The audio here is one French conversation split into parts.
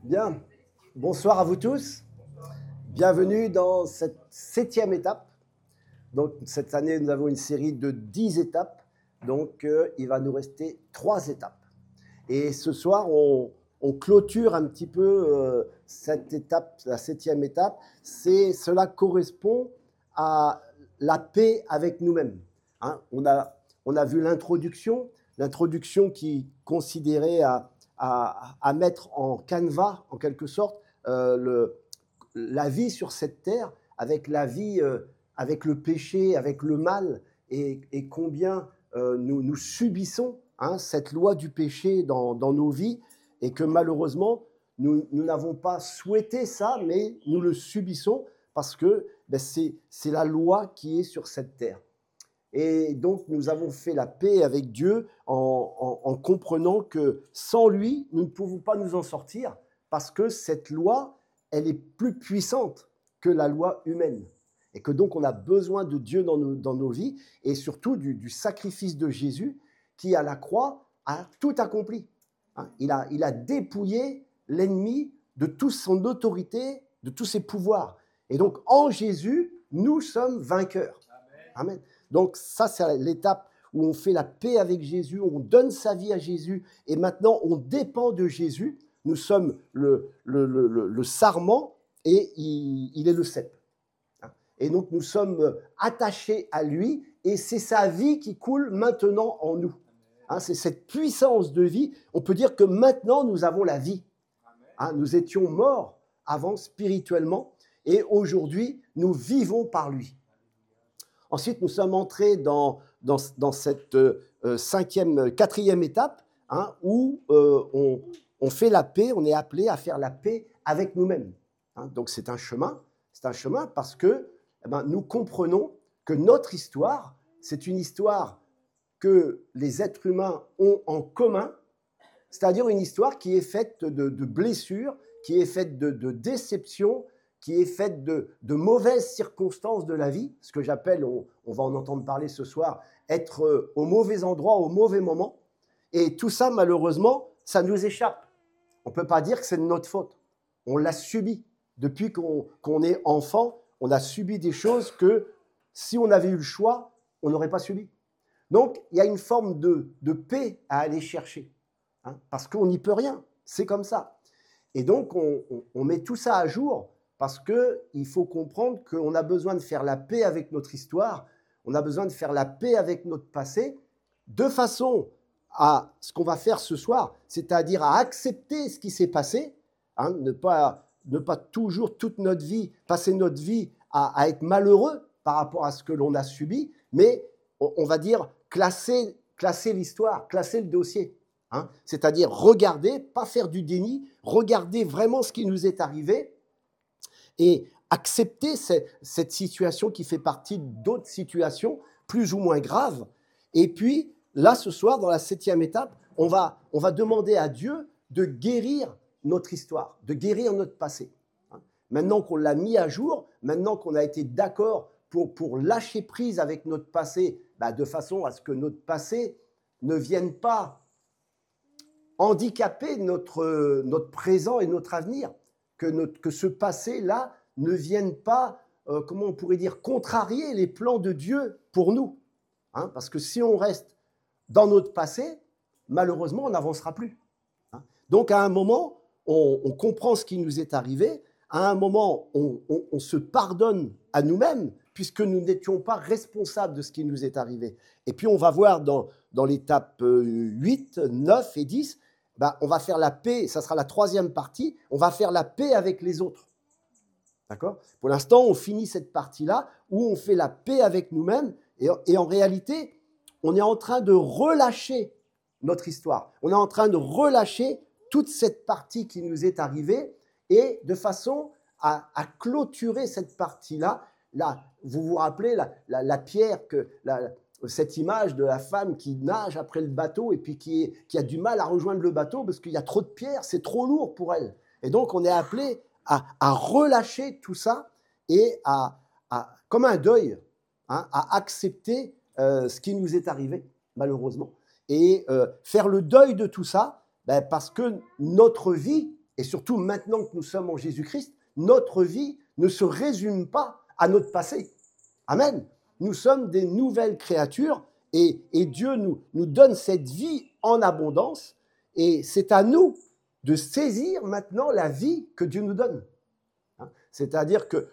Bien, bonsoir à vous tous. Bienvenue dans cette 7e étape. Donc, cette année, nous avons une série de 10 étapes. Donc, il va nous rester 3 étapes. Et ce soir, on clôture un petit peu cette étape, la 7e étape. Cela correspond à la paix avec nous-mêmes. Hein, on a vu l'introduction qui considérait à mettre en canevas, en quelque sorte, la vie sur cette terre, avec la vie, avec le péché, avec le mal, et combien nous subissons cette loi du péché dans nos vies, et que malheureusement, nous n'avons pas souhaité ça, mais nous le subissons parce que c'est la loi qui est sur cette terre. Et donc, nous avons fait la paix avec Dieu en comprenant que sans lui, nous ne pouvons pas nous en sortir parce que cette loi, elle est plus puissante que la loi humaine. Et que donc, on a besoin de Dieu dans nos vies et surtout du sacrifice de Jésus qui, à la croix, a tout accompli. Il a dépouillé l'ennemi de toute son autorité, de tous ses pouvoirs. Et donc, en Jésus, nous sommes vainqueurs. Amen. Donc ça, c'est l'étape où on fait la paix avec Jésus, on donne sa vie à Jésus, et maintenant on dépend de Jésus. Nous sommes le sarment et il est le cep. Et donc nous sommes attachés à lui, et c'est sa vie qui coule maintenant en nous. C'est cette puissance de vie. On peut dire que maintenant nous avons la vie. Nous étions morts avant spirituellement, et aujourd'hui nous vivons par lui. Ensuite, nous sommes entrés dans cette 4e étape où on fait la paix, on est appelé à faire la paix avec nous-mêmes. Donc c'est un chemin parce que nous comprenons que notre histoire, c'est une histoire que les êtres humains ont en commun, c'est-à-dire une histoire qui est faite de blessures, qui est faite de déceptions, qui est faite de mauvaises circonstances de la vie, ce que j'appelle, on va en entendre parler ce soir, être au mauvais endroit, au mauvais moment. Et tout ça, malheureusement, ça nous échappe. On ne peut pas dire que c'est de notre faute. On l'a subi. Depuis qu'on est enfant, on a subi des choses que, si on avait eu le choix, on n'aurait pas subi. Donc, il y a une forme de paix à aller chercher, parce qu'on n'y peut rien. C'est comme ça. Et donc, on met tout ça à jour, parce qu'il faut comprendre qu'on a besoin de faire la paix avec notre histoire, on a besoin de faire la paix avec notre passé, de façon à ce qu'on va faire ce soir, c'est-à-dire à accepter ce qui s'est passé, ne pas toujours toute notre vie, passer notre vie à être malheureux par rapport à ce que l'on a subi, mais on va dire classer l'histoire, classer le dossier. C'est-à-dire regarder, pas faire du déni, regarder vraiment ce qui nous est arrivé, et accepter cette situation qui fait partie d'autres situations plus ou moins graves. Et puis, là, ce soir, dans la 7e étape, on va demander à Dieu de guérir notre histoire, de guérir notre passé. Maintenant qu'on l'a mis à jour, maintenant qu'on a été d'accord pour lâcher prise avec notre passé, de façon à ce que notre passé ne vienne pas handicaper notre présent et notre avenir, que ce passé-là ne vienne pas, comment on pourrait dire, contrarier les plans de Dieu pour nous. Parce que si on reste dans notre passé, malheureusement, on n'avancera plus. Donc, à un moment, on comprend ce qui nous est arrivé. À un moment, on se pardonne à nous-mêmes, puisque nous n'étions pas responsables de ce qui nous est arrivé. Et puis, on va voir dans l'étape 8, 9 et 10, on va faire la paix, ça sera la 3e partie, on va faire la paix avec les autres. D'accord ? Pour l'instant, on finit cette partie-là où on fait la paix avec nous-mêmes, et en réalité, on est en train de relâcher notre histoire. On est en train de relâcher toute cette partie qui nous est arrivée, et de façon à clôturer cette partie-là. Là, vous vous rappelez la pierre, cette image de la femme qui nage après le bateau et puis qui a du mal à rejoindre le bateau parce qu'il y a trop de pierres, c'est trop lourd pour elle. Et donc, on est appelé à relâcher tout ça et comme un deuil, à accepter ce qui nous est arrivé, malheureusement. Et faire le deuil de tout ça, parce que notre vie et surtout maintenant que nous sommes en Jésus-Christ, notre vie ne se résume pas à notre passé. Amen. Nous sommes des nouvelles créatures et Dieu nous donne cette vie en abondance et c'est à nous de saisir maintenant la vie que Dieu nous donne. C'est-à-dire que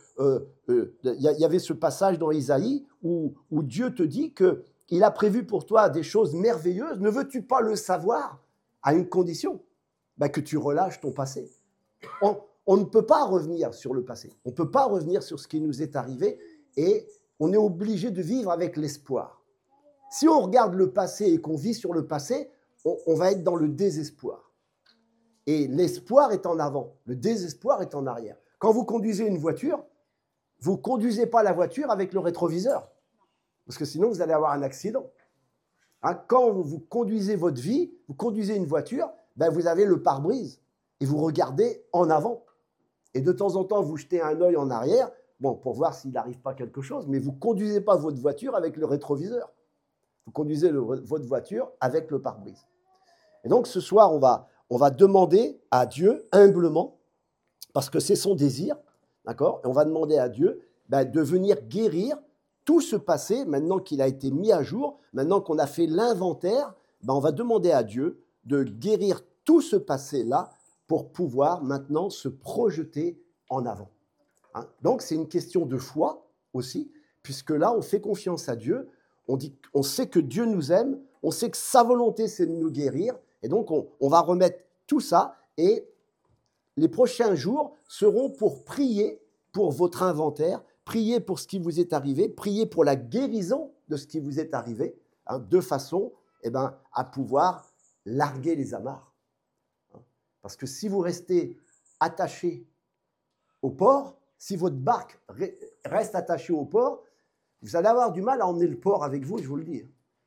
y avait ce passage dans Isaïe où Dieu te dit qu'il a prévu pour toi des choses merveilleuses. Ne veux-tu pas le savoir à une condition? Que tu relâches ton passé. On ne peut pas revenir sur le passé. On ne peut pas revenir sur ce qui nous est arrivé et on est obligé de vivre avec l'espoir. Si on regarde le passé et qu'on vit sur le passé, on va être dans le désespoir. Et l'espoir est en avant, le désespoir est en arrière. Quand vous conduisez une voiture, vous ne conduisez pas la voiture avec le rétroviseur, parce que sinon vous allez avoir un accident. Quand vous conduisez votre vie, vous conduisez une voiture, vous avez le pare-brise et vous regardez en avant. Et de temps en temps, vous jetez un œil en arrière, pour voir s'il n'arrive pas quelque chose, mais vous ne conduisez pas votre voiture avec le rétroviseur. Vous conduisez votre voiture avec le pare-brise. Et donc ce soir, on va demander à Dieu humblement, parce que c'est son désir, d'accord? Et on va demander à Dieu de venir guérir tout ce passé, maintenant qu'il a été mis à jour, maintenant qu'on a fait l'inventaire, on va demander à Dieu de guérir tout ce passé-là pour pouvoir maintenant se projeter en avant. Donc c'est une question de foi aussi, puisque là on fait confiance à Dieu, on sait que Dieu nous aime, on sait que sa volonté c'est de nous guérir, et donc on va remettre tout ça, et les prochains jours seront pour prier pour votre inventaire, prier pour ce qui vous est arrivé, prier pour la guérison de ce qui vous est arrivé, de façon à pouvoir larguer les amarres. Parce que si vous restez attaché au port, si votre barque reste attachée au port, vous allez avoir du mal à emmener le port avec vous, je vous le dis.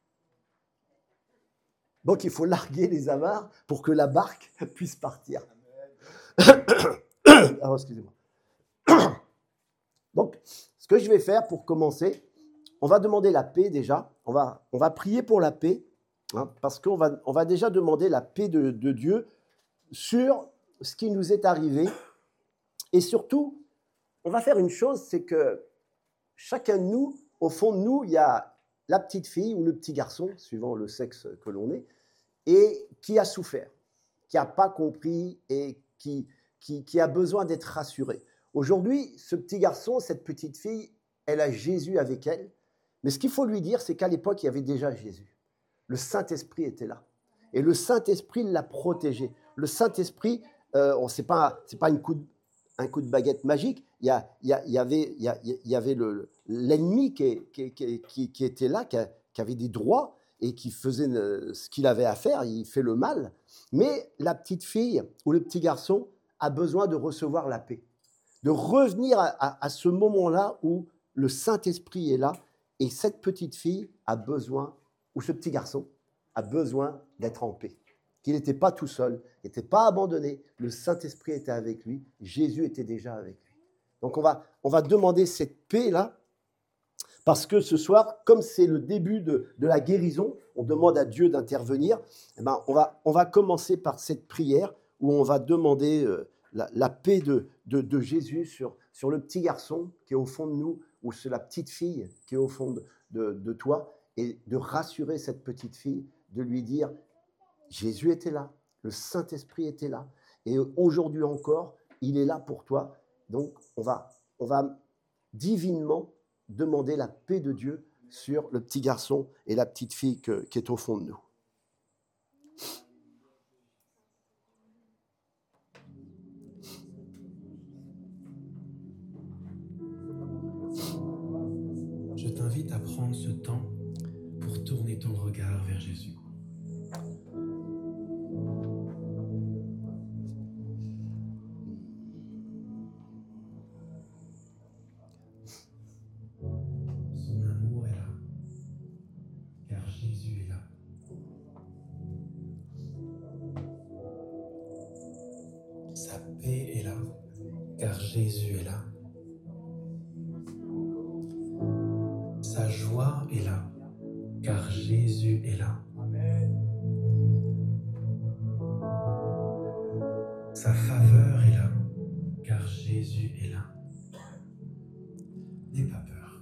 Donc il faut larguer les amarres pour que la barque puisse partir. Alors, excusez-moi. Donc, ce que je vais faire pour commencer, on va demander la paix déjà. On va prier pour la paix, parce qu'on va déjà demander la paix de Dieu sur ce qui nous est arrivé. Et surtout, on va faire une chose, c'est que chacun de nous, au fond de nous, il y a la petite fille ou le petit garçon, suivant le sexe que l'on est, et qui a souffert, qui n'a pas compris et qui a besoin d'être rassuré. Aujourd'hui, ce petit garçon, cette petite fille, elle a Jésus avec elle. Mais ce qu'il faut lui dire, c'est qu'à l'époque, il y avait déjà Jésus. Le Saint-Esprit était là. Et le Saint-Esprit l'a protégé. Le Saint-Esprit, c'est pas un coup de baguette magique. Il y avait l'ennemi qui était là, qui avait des droits et qui faisait ce qu'il avait à faire. Il fait le mal. Mais la petite fille ou le petit garçon a besoin de recevoir la paix, de revenir à ce moment-là où le Saint-Esprit est là, et cette petite fille a besoin, ou ce petit garçon a besoin d'être en paix, qu'il n'était pas tout seul, il n'était pas abandonné, le Saint-Esprit était avec lui, Jésus était déjà avec lui. Donc on va demander cette paix-là, parce que ce soir, comme c'est le début de la guérison, on demande à Dieu d'intervenir, on va commencer par cette prière où on va demander la paix de Jésus sur le petit garçon qui est au fond de nous, ou sur la petite fille qui est au fond de toi, et de rassurer cette petite fille, de lui dire, Jésus était là, le Saint-Esprit était là, et aujourd'hui encore, il est là pour toi. Donc on va divinement demander la paix de Dieu sur le petit garçon et la petite fille qui est au fond de nous. Je t'invite à prendre ce temps pour tourner ton regard vers Jésus. Son amour est là, car Jésus est là. Sa paix est là, car Jésus est là. Sa joie est là, car Jésus est là. Sa Sa faveur est là, car Jésus est là. N'aie pas peur.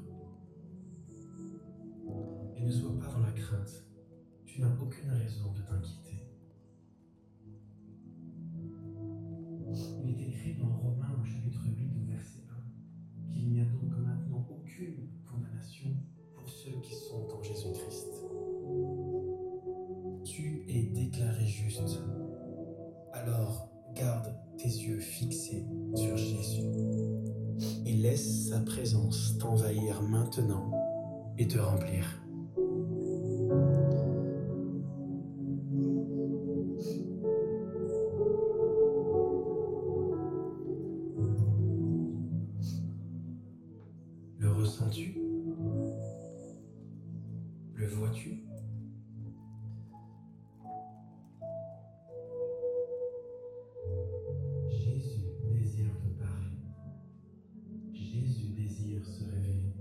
Et ne sois pas dans la crainte. Tu n'as aucune raison de t'inquiéter. Il est écrit dans Romains au chapitre 8 au verset 1 qu'il n'y a donc maintenant aucune condamnation pour ceux qui sont en Jésus-Christ. Tu es déclaré juste. Alors garde tes yeux fixés sur Jésus et laisse sa présence t'envahir maintenant et te remplir. Le ressens-tu? Le vois-tu? Jésus désire te parler. Jésus désire se révéler.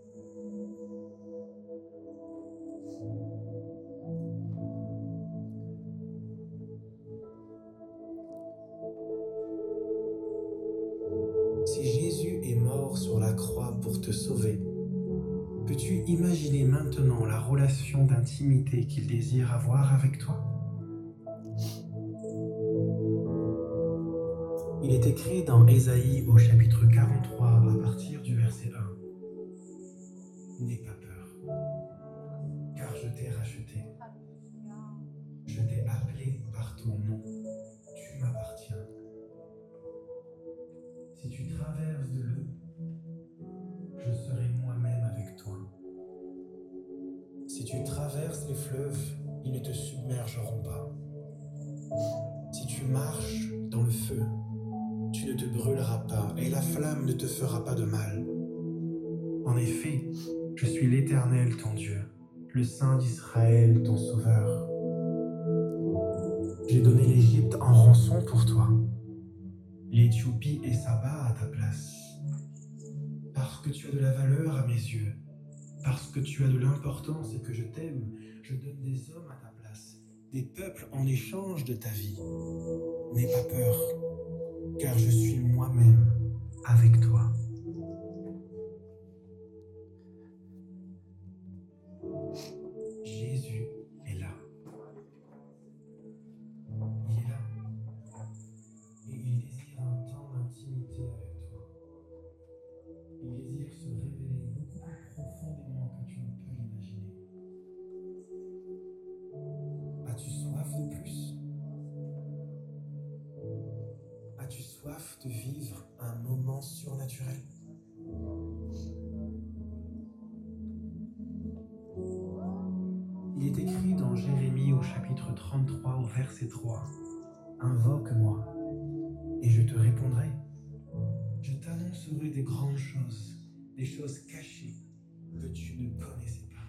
Si Jésus est mort sur la croix pour te sauver, peux-tu imaginer maintenant la relation d'intimité qu'il désire avoir avec toi? Il est écrit dans Ésaïe au chapitre 43 à partir du verset 1. N'aie pas peur, car je t'ai racheté. Je t'ai appelé par ton nom. Tu m'appartiens. Si tu traverses de l'eau, je serai moi-même avec toi. Si tu traverses les fleuves, ils ne te submergeront pas. Si tu marches dans le feu, tu ne te brûleras pas et la flamme ne te fera pas de mal. En effet, je suis l'Éternel ton Dieu, le Saint d'Israël ton Sauveur. J'ai donné l'Égypte en rançon pour toi, l'Éthiopie et Saba à ta place. Parce que tu as de la valeur à mes yeux, parce que tu as de l'importance et que je t'aime, je donne des hommes à ta place, des peuples en échange de ta vie. N'aie pas peur, car je suis moi-même avec toi. Jésus est là. Il est là. Et il désire un temps d'intimité avec toi. Il désire se révéler beaucoup plus profondément que tu ne peux l'imaginer. As-tu soif de plus? As-tu soif de vivre un moment surnaturel? Il est écrit dans Jérémie au chapitre 33 au verset 3. Invoque-moi et je te répondrai. Je t'annoncerai des grandes choses, des choses cachées que tu ne connaissais pas.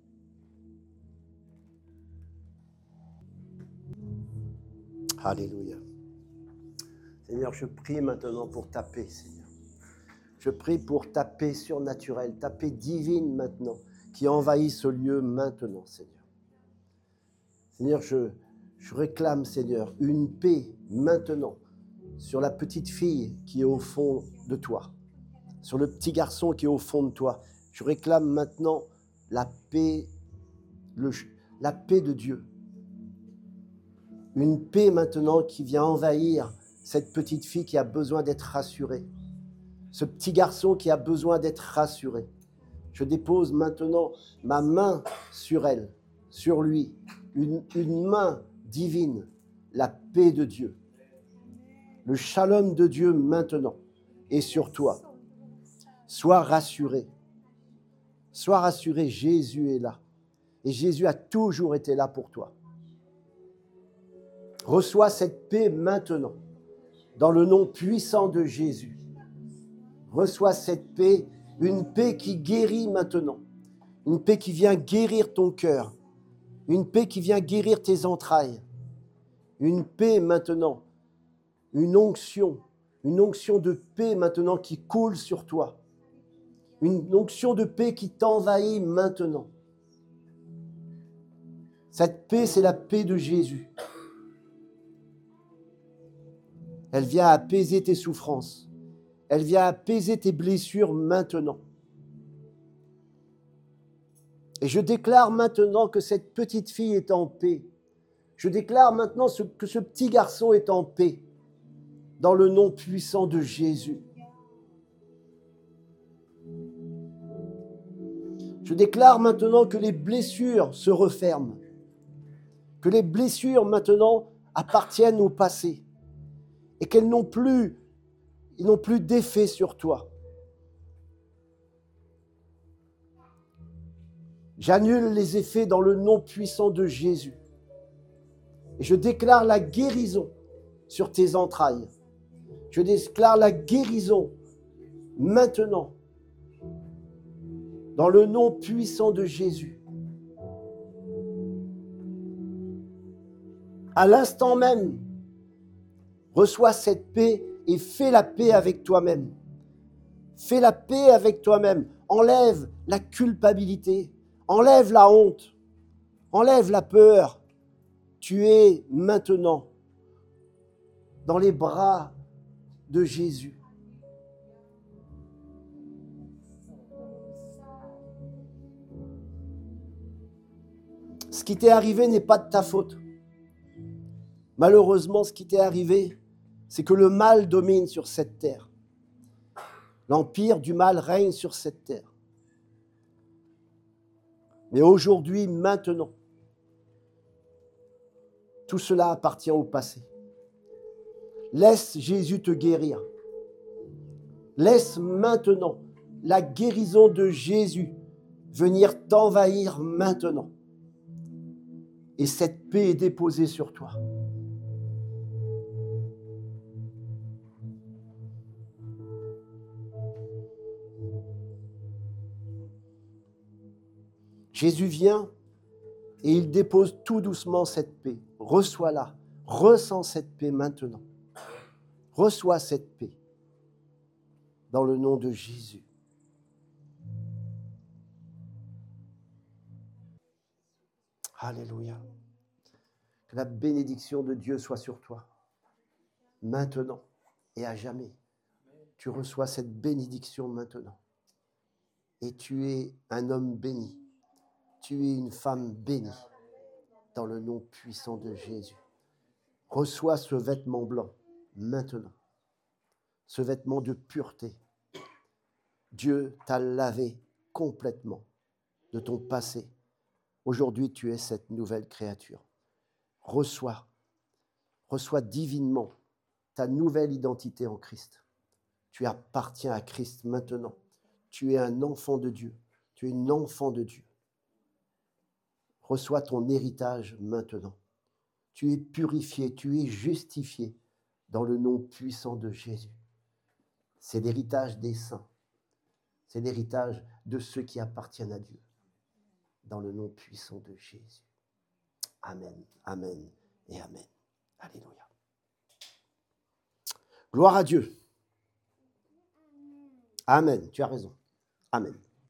Alléluia. Seigneur, je prie maintenant pour ta paix, Seigneur. Je prie pour ta paix surnaturelle, ta paix divine maintenant, qui envahit ce lieu maintenant, Seigneur. Seigneur, je réclame, Seigneur, une paix maintenant sur la petite fille qui est au fond de toi, sur le petit garçon qui est au fond de toi. Je réclame maintenant la paix de Dieu. Une paix maintenant qui vient envahir cette petite fille qui a besoin d'être rassurée. Ce petit garçon qui a besoin d'être rassuré. Je dépose maintenant ma main sur elle, sur lui. Une main divine, la paix de Dieu. Le shalom de Dieu maintenant est sur toi. Sois rassuré. Sois rassuré, Jésus est là. Et Jésus a toujours été là pour toi. Reçois cette paix maintenant, dans le nom puissant de Jésus. Reçois cette paix, une paix qui guérit maintenant, une paix qui vient guérir ton cœur, une paix qui vient guérir tes entrailles, une paix maintenant, une onction de paix maintenant qui coule sur toi, une onction de paix qui t'envahit maintenant. Cette paix, c'est la paix de Jésus. Elle vient apaiser tes souffrances. Elle vient apaiser tes blessures maintenant. Et je déclare maintenant que cette petite fille est en paix. Je déclare maintenant que ce petit garçon est en paix, dans le nom puissant de Jésus. Je déclare maintenant que les blessures se referment, que les blessures maintenant appartiennent au passé et qu'elles n'ont plus d'effet sur toi. J'annule les effets dans le nom puissant de Jésus. Et je déclare la guérison sur tes entrailles. Je déclare la guérison maintenant, dans le nom puissant de Jésus. À l'instant même, reçois cette paix et fais la paix avec toi-même. Fais la paix avec toi-même. Enlève la culpabilité. Enlève la honte. Enlève la peur. Tu es maintenant dans les bras de Jésus. Ce qui t'est arrivé n'est pas de ta faute. Malheureusement, ce qui t'est arrivé, c'est que le mal domine sur cette terre. L'empire du mal règne sur cette terre. Mais aujourd'hui, maintenant, tout cela appartient au passé. Laisse Jésus te guérir. Laisse maintenant la guérison de Jésus venir t'envahir maintenant. Et cette paix est déposée sur toi. Jésus vient et il dépose tout doucement cette paix. Reçois-la. Ressens cette paix maintenant. Reçois cette paix dans le nom de Jésus. Alléluia. Que la bénédiction de Dieu soit sur toi, maintenant et à jamais. Tu reçois cette bénédiction maintenant. Et tu es un homme béni. Tu es une femme bénie dans le nom puissant de Jésus. Reçois ce vêtement blanc maintenant, ce vêtement de pureté. Dieu t'a lavé complètement de ton passé. Aujourd'hui, tu es cette nouvelle créature. Reçois divinement ta nouvelle identité en Christ. Tu appartiens à Christ maintenant. Tu es un enfant de Dieu. Tu es une enfant de Dieu. Reçois ton héritage maintenant. Tu es purifié, tu es justifié dans le nom puissant de Jésus. C'est l'héritage des saints. C'est l'héritage de ceux qui appartiennent à Dieu. Dans le nom puissant de Jésus. Amen, amen et amen. Alléluia. Gloire à Dieu. Amen, tu as raison. Amen.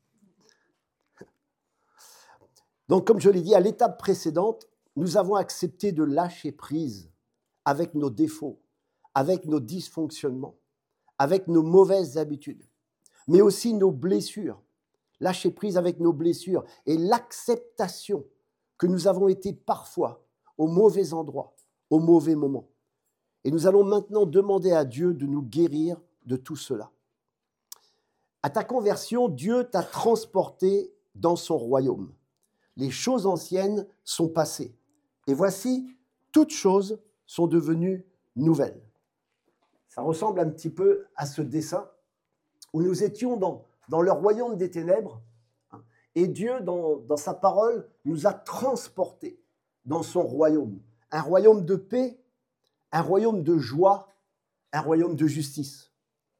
Donc, comme je l'ai dit, à l'étape précédente, nous avons accepté de lâcher prise avec nos défauts, avec nos dysfonctionnements, avec nos mauvaises habitudes, mais aussi nos blessures. Lâcher prise avec nos blessures et l'acceptation que nous avons été parfois au mauvais endroit, au mauvais moment. Et nous allons maintenant demander à Dieu de nous guérir de tout cela. À ta conversion, Dieu t'a transporté dans son royaume. Les choses anciennes sont passées. Et voici, toutes choses sont devenues nouvelles. Ça ressemble un petit peu à ce dessin où nous étions dans le royaume des ténèbres et Dieu, dans sa parole, nous a transportés dans son royaume. Un royaume de paix, un royaume de joie, un royaume de justice.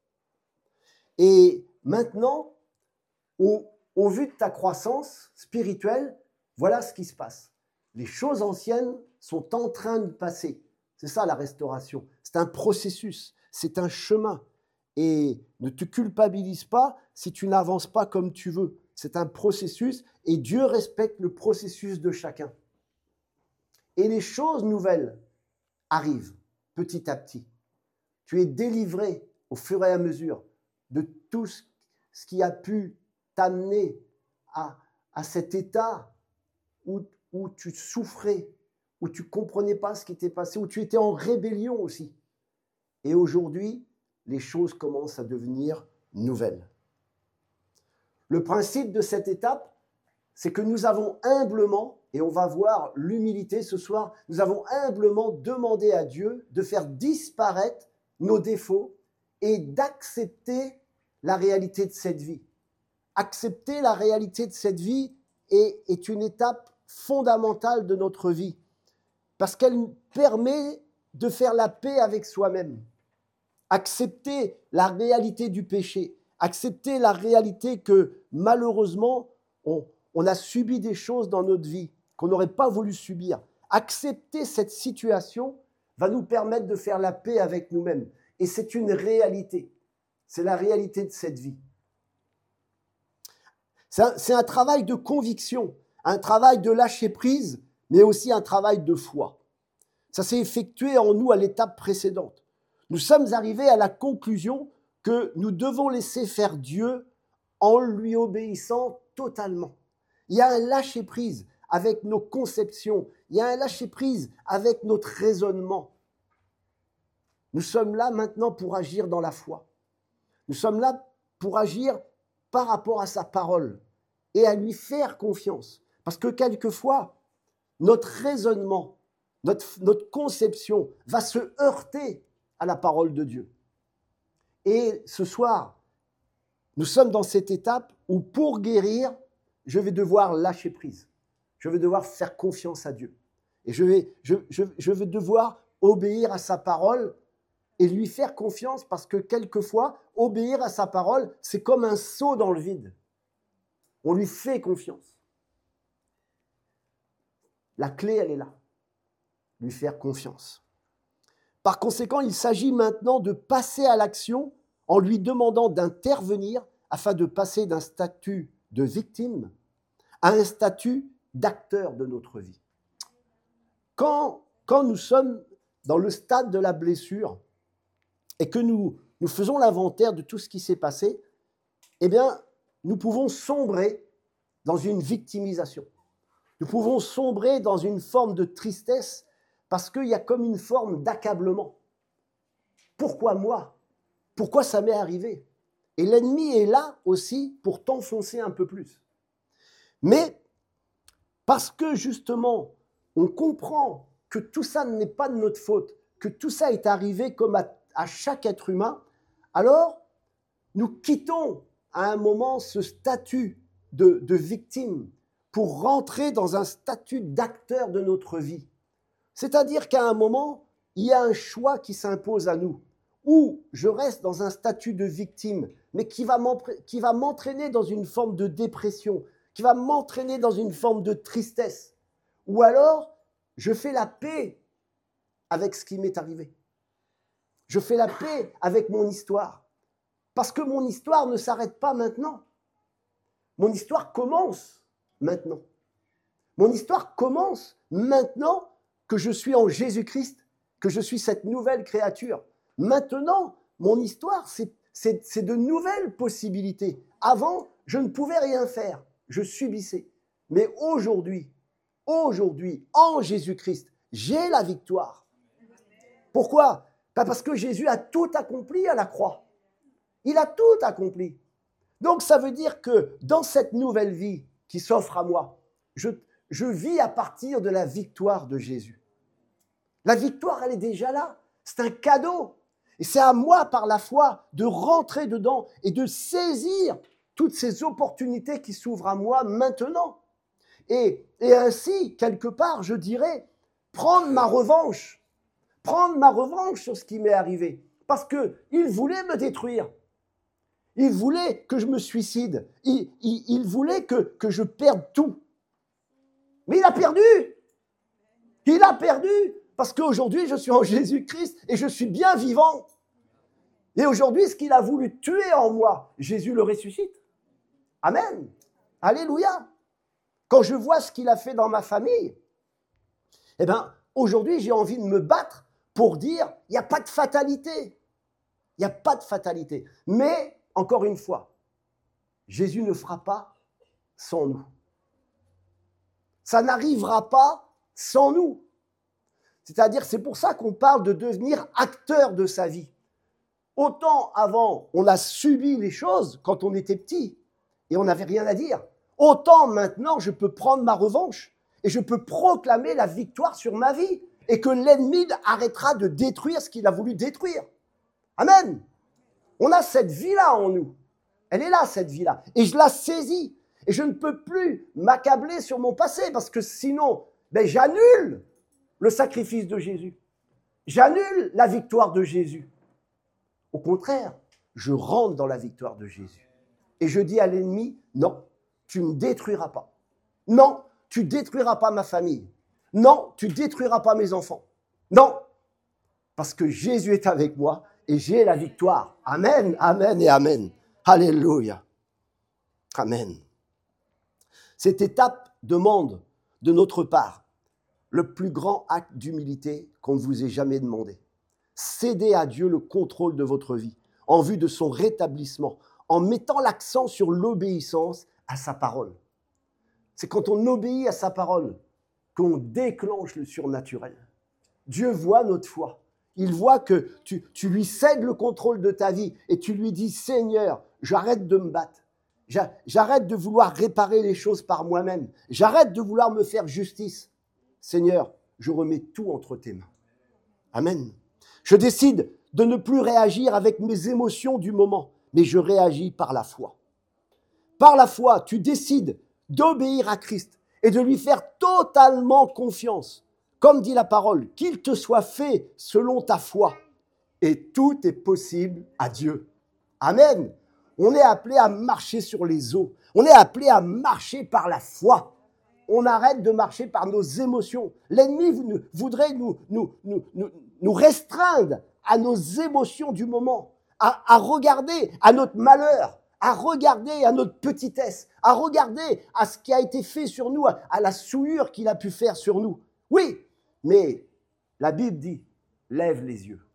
Et maintenant, au vu de ta croissance spirituelle, voilà ce qui se passe. Les choses anciennes sont en train de passer. C'est ça la restauration. C'est un processus, c'est un chemin. Et ne te culpabilise pas si tu n'avances pas comme tu veux. C'est un processus et Dieu respecte le processus de chacun. Et les choses nouvelles arrivent petit à petit. tu es délivré au fur et à mesure de tout ce qui a pu t'amener à cet état où tu souffrais, où tu ne comprenais pas ce qui t'est passé, où tu étais en rébellion aussi. Et aujourd'hui, les choses commencent à devenir nouvelles. Le principe de cette étape, c'est que nous avons humblement, et on va voir l'humilité ce soir, nous avons humblement demandé à Dieu de faire disparaître nos défauts et d'accepter la réalité de cette vie. Accepter la réalité de cette vie est une étape fondamentale de notre vie, parce qu'elle permet de faire la paix avec soi-même. Accepter la réalité du péché, accepter la réalité que malheureusement, on a subi des choses dans notre vie qu'on n'aurait pas voulu subir. Accepter cette situation va nous permettre de faire la paix avec nous-mêmes. Et c'est une réalité. C'est la réalité de cette vie. C'est un travail de conviction, un travail de lâcher prise, mais aussi un travail de foi. Ça s'est effectué en nous à l'étape précédente. Nous sommes arrivés à la conclusion que nous devons laisser faire Dieu en lui obéissant totalement. Il y a un lâcher-prise avec nos conceptions, il y a un lâcher-prise avec notre raisonnement. Nous sommes là maintenant pour agir dans la foi. Nous sommes là pour agir par rapport à sa parole et à lui faire confiance. Parce que quelquefois, notre raisonnement, notre conception va se heurter à la parole de Dieu. Et ce soir, nous sommes dans cette étape où pour guérir, je vais devoir lâcher prise. Je vais devoir faire confiance à Dieu. Et je vais devoir obéir à sa parole et lui faire confiance parce que quelquefois, obéir à sa parole, c'est comme un saut dans le vide. On lui fait confiance. La clé, elle est là. Lui faire confiance. Par conséquent, il s'agit maintenant de passer à l'action en lui demandant d'intervenir afin de passer d'un statut de victime à un statut d'acteur de notre vie. Quand nous sommes dans le stade de la blessure et que nous faisons l'inventaire de tout ce qui s'est passé, eh bien, nous pouvons sombrer dans une victimisation. Nous pouvons sombrer dans une forme de tristesse parce qu'il y a comme une forme d'accablement. Pourquoi moi ? Pourquoi ça m'est arrivé ? Et l'ennemi est là aussi pour t'enfoncer un peu plus. Mais parce que justement, on comprend que tout ça n'est pas de notre faute, que tout ça est arrivé comme à chaque être humain, alors nous quittons à un moment ce statut de victime pour rentrer dans un statut d'acteur de notre vie. C'est-à-dire qu'à un moment, il y a un choix qui s'impose à nous, où je reste dans un statut de victime, mais qui va m'entraîner dans une forme de dépression, qui va m'entraîner dans une forme de tristesse. Ou alors, je fais la paix avec ce qui m'est arrivé. Je fais la paix avec mon histoire. Parce que mon histoire ne s'arrête pas maintenant. Mon histoire commence maintenant. Mon histoire commence maintenant que je suis en Jésus-Christ, que je suis cette nouvelle créature. Maintenant, mon histoire, c'est de nouvelles possibilités. Avant, je ne pouvais rien faire. Je subissais. Mais aujourd'hui, en Jésus-Christ, j'ai la victoire. Pourquoi ? Pas parce que Jésus a tout accompli à la croix. Il a tout accompli. Donc ça veut dire que dans cette nouvelle vie qui s'offre à moi, je vis à partir de la victoire de Jésus. La victoire, elle est déjà là. C'est un cadeau. Et c'est à moi, par la foi, de rentrer dedans et de saisir toutes ces opportunités qui s'ouvrent à moi maintenant. Et ainsi, quelque part, je dirais, prendre ma revanche sur ce qui m'est arrivé. Parce qu'il voulait me détruire. Il voulait que je me suicide. Il voulait que je perde tout. Mais il a perdu. Il a perdu. Parce qu'aujourd'hui, je suis en Jésus-Christ et je suis bien vivant. Et aujourd'hui, ce qu'il a voulu tuer en moi, Jésus le ressuscite. Amen. Alléluia. Quand je vois ce qu'il a fait dans ma famille, eh bien, aujourd'hui, j'ai envie de me battre pour dire, il n'y a pas de fatalité. Il n'y a pas de fatalité. Mais, encore une fois, Jésus ne fera pas sans nous. Ça n'arrivera pas sans nous. C'est-à-dire, c'est pour ça qu'on parle de devenir acteur de sa vie. Autant avant, on a subi les choses quand on était petit et on n'avait rien à dire. Autant maintenant, je peux prendre ma revanche et je peux proclamer la victoire sur ma vie et que l'ennemi arrêtera de détruire ce qu'il a voulu détruire. Amen. On a cette vie-là en nous. Elle est là, cette vie-là. Et je la saisis. Et je ne peux plus m'accabler sur mon passé parce que sinon, j'annule le sacrifice de Jésus. J'annule la victoire de Jésus. Au contraire, je rentre dans la victoire de Jésus. Et je dis à l'ennemi, non, tu ne détruiras pas. Non, tu ne détruiras pas ma famille. Non, tu ne détruiras pas mes enfants. Non, parce que Jésus est avec moi et j'ai la victoire. Amen, amen et amen. Alléluia. Amen. Cette étape demande de notre part le plus grand acte d'humilité qu'on ne vous ait jamais demandé. Cédez à Dieu le contrôle de votre vie en vue de son rétablissement, en mettant l'accent sur l'obéissance à sa parole. C'est quand on obéit à sa parole qu'on déclenche le surnaturel. Dieu voit notre foi. Il voit que tu lui cèdes le contrôle de ta vie et tu lui dis « Seigneur, j'arrête de me battre. J'arrête de vouloir réparer les choses par moi-même. J'arrête de vouloir me faire justice. Seigneur, je remets tout entre tes mains. » Amen. Je décide de ne plus réagir avec mes émotions du moment, mais je réagis par la foi. Par la foi, tu décides d'obéir à Christ et de lui faire totalement confiance. Comme dit la parole, qu'il te soit fait selon ta foi. Et tout est possible à Dieu. Amen. On est appelé à marcher sur les eaux. On est appelé à marcher par la foi. On arrête de marcher par nos émotions. L'ennemi voudrait nous restreindre à nos émotions du moment, à regarder à notre malheur, à regarder à notre petitesse, à regarder à ce qui a été fait sur nous, à la souillure qu'il a pu faire sur nous. Oui, mais la Bible dit, lève les yeux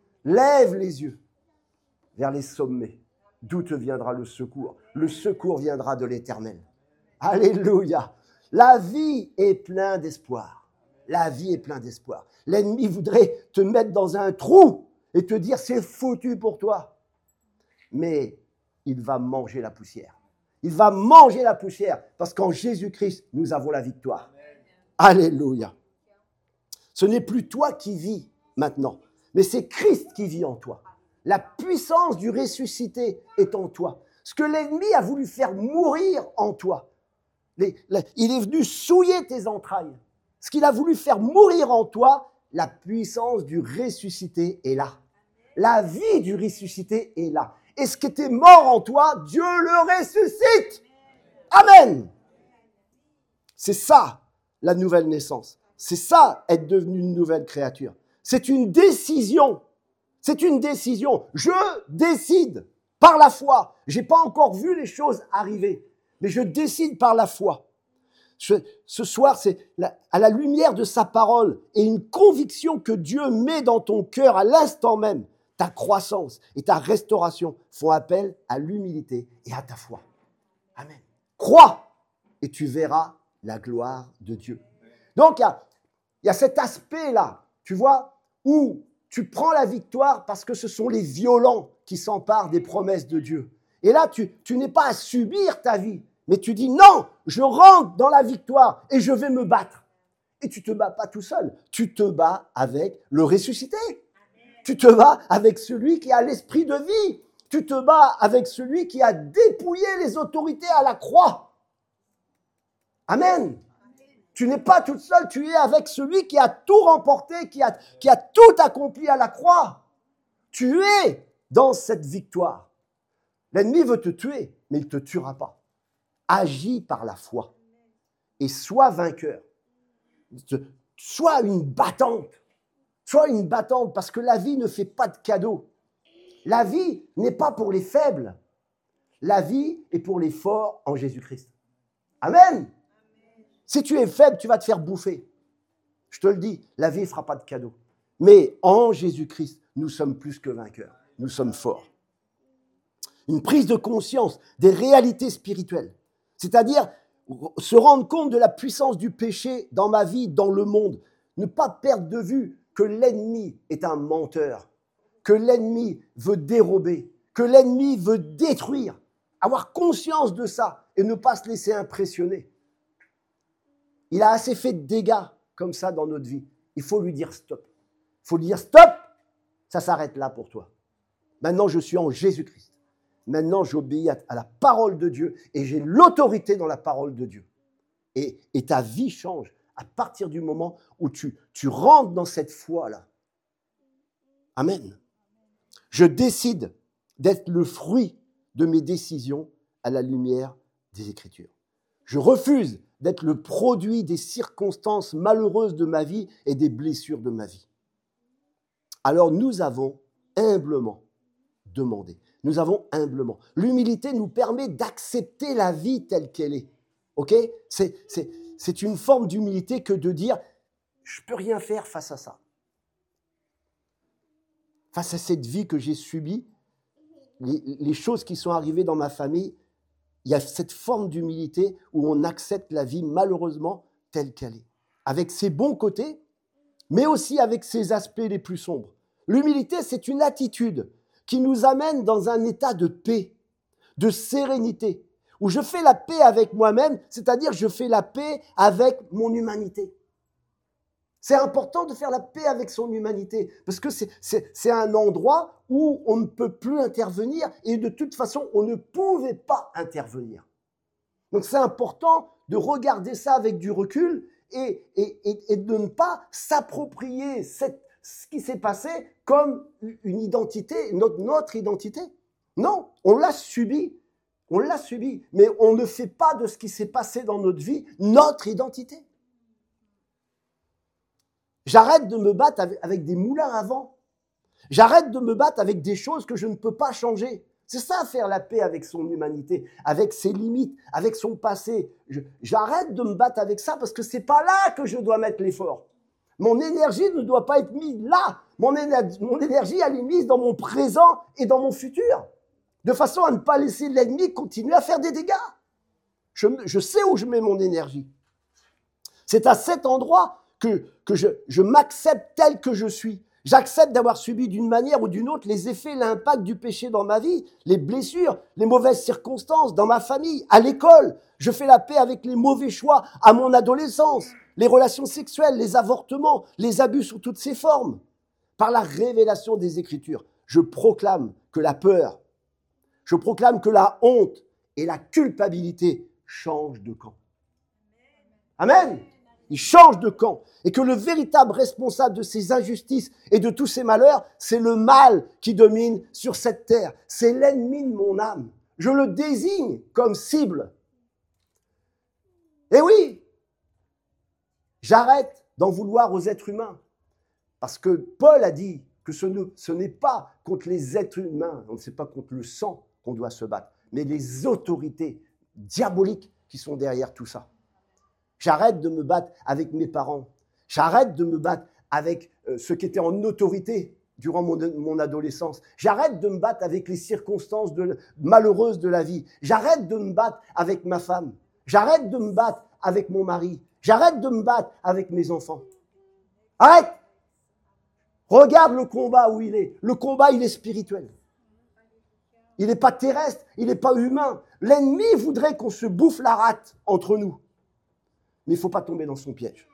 vers les sommets, d'où te viendra le secours. Le secours viendra de l'Éternel. Alléluia. La vie est pleine d'espoir. La vie est pleine d'espoir. L'ennemi voudrait te mettre dans un trou et te dire c'est foutu pour toi. Mais il va manger la poussière. Il va manger la poussière parce qu'en Jésus-Christ, nous avons la victoire. Alléluia. Ce n'est plus toi qui vis maintenant, mais c'est Christ qui vit en toi. La puissance du ressuscité est en toi. Ce que l'ennemi a voulu faire mourir en toi, il est venu souiller tes entrailles. Ce qu'il a voulu faire mourir en toi, la puissance du ressuscité est là. La vie du ressuscité est là. Et ce qui était mort en toi, Dieu le ressuscite. Amen. C'est ça, la nouvelle naissance. C'est ça, être devenu une nouvelle créature. C'est une décision. C'est une décision. Je décide par la foi. Je n'ai pas encore vu les choses arriver, mais je décide par la foi. Ce soir, c'est à la lumière de sa parole et une conviction que Dieu met dans ton cœur à l'instant même. Ta croissance et ta restauration font appel à l'humilité et à ta foi. Amen. Crois et tu verras la gloire de Dieu. Donc, il y a cet aspect-là, tu vois, où tu prends la victoire parce que ce sont les violents qui s'emparent des promesses de Dieu. Et là, tu n'es pas à subir ta vie, mais tu dis non, je rentre dans la victoire et je vais me battre. Et tu ne te bats pas tout seul, tu te bats avec le ressuscité. Tu te bats avec celui qui a l'esprit de vie. Tu te bats avec celui qui a dépouillé les autorités à la croix. Amen. Tu n'es pas toute seule, tu es avec celui qui a tout remporté, qui a tout accompli à la croix. Tu es dans cette victoire. L'ennemi veut te tuer, mais il ne te tuera pas. Agis par la foi et sois vainqueur. Sois une battante. Sois une battante parce que la vie ne fait pas de cadeaux. La vie n'est pas pour les faibles. La vie est pour les forts en Jésus-Christ. Amen. Si tu es faible, tu vas te faire bouffer. Je te le dis, la vie ne fera pas de cadeaux. Mais en Jésus-Christ, nous sommes plus que vainqueurs. nous sommes forts. Une prise de conscience des réalités spirituelles, c'est-à-dire se rendre compte de la puissance du péché dans ma vie, dans le monde, ne pas perdre de vue que l'ennemi est un menteur, que l'ennemi veut dérober, que l'ennemi veut détruire, avoir conscience de ça et ne pas se laisser impressionner. Il a assez fait de dégâts comme ça dans notre vie. Il faut lui dire stop. Il faut lui dire stop, ça s'arrête là pour toi. Maintenant, je suis en Jésus-Christ. Maintenant, j'obéis à la parole de Dieu et j'ai l'autorité dans la parole de Dieu. Et ta vie change à partir du moment où tu rentres dans cette foi-là. Amen. Je décide d'être le fruit de mes décisions à la lumière des Écritures. Je refuse d'être le produit des circonstances malheureuses de ma vie et des blessures de ma vie. Alors nous avons humblement demandé. Nous avons humblement. L'humilité nous permet d'accepter la vie telle qu'elle est. Ok ? C'est une forme d'humilité que de dire « je ne peux rien faire face à ça ». Face à cette vie que j'ai subie, les choses qui sont arrivées dans ma famille, il y a cette forme d'humilité où on accepte la vie malheureusement telle qu'elle est. Avec ses bons côtés, mais aussi avec ses aspects les plus sombres. L'humilité, c'est une attitude qui nous amène dans un état de paix, de sérénité, où je fais la paix avec moi-même, c'est-à-dire je fais la paix avec mon humanité. C'est important de faire la paix avec son humanité, parce que c'est un endroit où on ne peut plus intervenir, et de toute façon, on ne pouvait pas intervenir. Donc c'est important de regarder ça avec du recul, et de ne pas s'approprier ce qui s'est passé comme une identité, notre identité. Non, on l'a subi, mais on ne fait pas de ce qui s'est passé dans notre vie notre identité. J'arrête de me battre avec des moulins à vent. J'arrête de me battre avec des choses que je ne peux pas changer. C'est ça, faire la paix avec son humanité, avec ses limites, avec son passé. J'arrête de me battre avec ça parce que c'est pas là que je dois mettre l'effort. Mon énergie ne doit pas être mise là. Mon énergie, elle est mise dans mon présent et dans mon futur. De façon à ne pas laisser l'ennemi continuer à faire des dégâts. Je sais où je mets mon énergie. C'est à cet endroit que je m'accepte tel que je suis. J'accepte d'avoir subi d'une manière ou d'une autre les effets, l'impact du péché dans ma vie, les blessures, les mauvaises circonstances dans ma famille, à l'école. Je fais la paix avec les mauvais choix à mon adolescence, les relations sexuelles, les avortements, les abus sous toutes ses formes. Par la révélation des Écritures, je proclame que la peur, je proclame que la honte et la culpabilité changent de camp. Amen. Il change de camp. Et que le véritable responsable de ces injustices et de tous ces malheurs, c'est le mal qui domine sur cette terre. C'est l'ennemi de mon âme. Je le désigne comme cible. Et oui, j'arrête d'en vouloir aux êtres humains. Parce que Paul a dit que ce n'est pas contre les êtres humains, ce n'est pas contre le sang qu'on doit se battre, mais les autorités diaboliques qui sont derrière tout ça. J'arrête de me battre avec mes parents. J'arrête de me battre avec ceux qui étaient en autorité durant mon adolescence. J'arrête de me battre avec les circonstances malheureuses de la vie. J'arrête de me battre avec ma femme. J'arrête de me battre avec mon mari. J'arrête de me battre avec mes enfants. Arrête! Regarde le combat où il est. Le combat, il est spirituel. Il n'est pas terrestre, il n'est pas humain. L'ennemi voudrait qu'on se bouffe la rate entre nous. Mais il ne faut pas tomber dans son piège.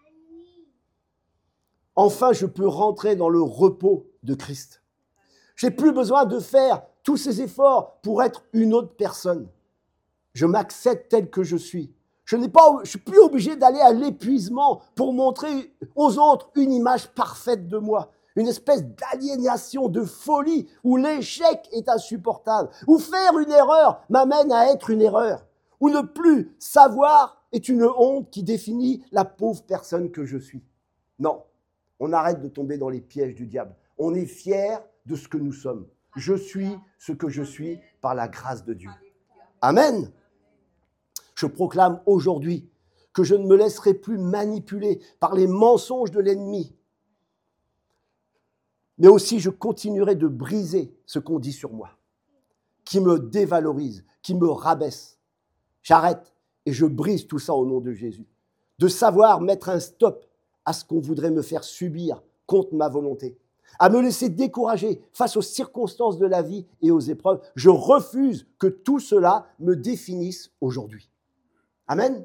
Enfin, je peux rentrer dans le repos de Christ. Je n'ai plus besoin de faire tous ces efforts pour être une autre personne. Je m'accepte tel que je suis. Je ne suis plus obligé d'aller à l'épuisement pour montrer aux autres une image parfaite de moi. Une espèce d'aliénation, de folie, où l'échec est insupportable, où faire une erreur m'amène à être une erreur, où ne plus savoir est une honte qui définit la pauvre personne que je suis. Non, on arrête de tomber dans les pièges du diable. On est fier de ce que nous sommes. Je suis ce que je suis par la grâce de Dieu. Amen. Je proclame aujourd'hui que je ne me laisserai plus manipuler par les mensonges de l'ennemi. mais aussi je continuerai de briser ce qu'on dit sur moi, qui me dévalorise, qui me rabaisse. J'arrête et je brise tout ça au nom de Jésus. De savoir mettre un stop à ce qu'on voudrait me faire subir contre ma volonté, à me laisser décourager face aux circonstances de la vie et aux épreuves. Je refuse que tout cela me définisse aujourd'hui. Amen.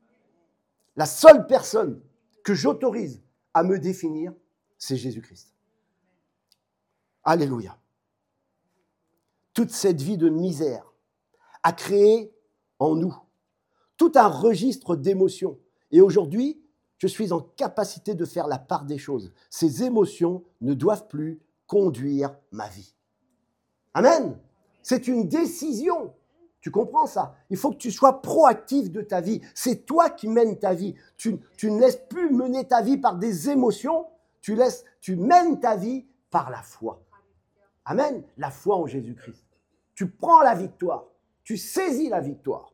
La seule personne que j'autorise à me définir, c'est Jésus-Christ. Alléluia. Toute cette vie de misère a créé en nous tout un registre d'émotions. Et aujourd'hui, je suis en capacité de faire la part des choses. Ces émotions ne doivent plus conduire ma vie. Amen. C'est une décision. Tu comprends ça? Il faut que tu sois proactif de ta vie. C'est toi qui mènes ta vie. Tu ne laisses plus mener ta vie par des émotions. Tu mènes ta vie par la foi. Amen. La foi en Jésus-Christ. Tu prends la victoire. Tu saisis la victoire.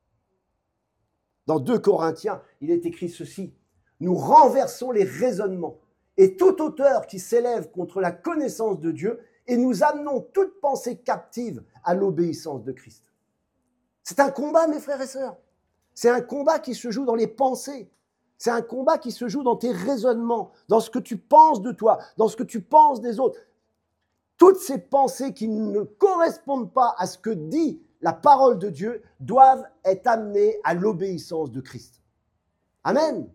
Dans 2 Corinthiens, il est écrit ceci. Nous renversons les raisonnements et toute hauteur qui s'élève contre la connaissance de Dieu et nous amenons toute pensée captive à l'obéissance de Christ. C'est un combat, mes frères et sœurs. C'est un combat qui se joue dans les pensées. C'est un combat qui se joue dans tes raisonnements, dans ce que tu penses de toi, dans ce que tu penses des autres. Toutes ces pensées qui ne correspondent pas à ce que dit la parole de Dieu doivent être amenées à l'obéissance de Christ. Amen.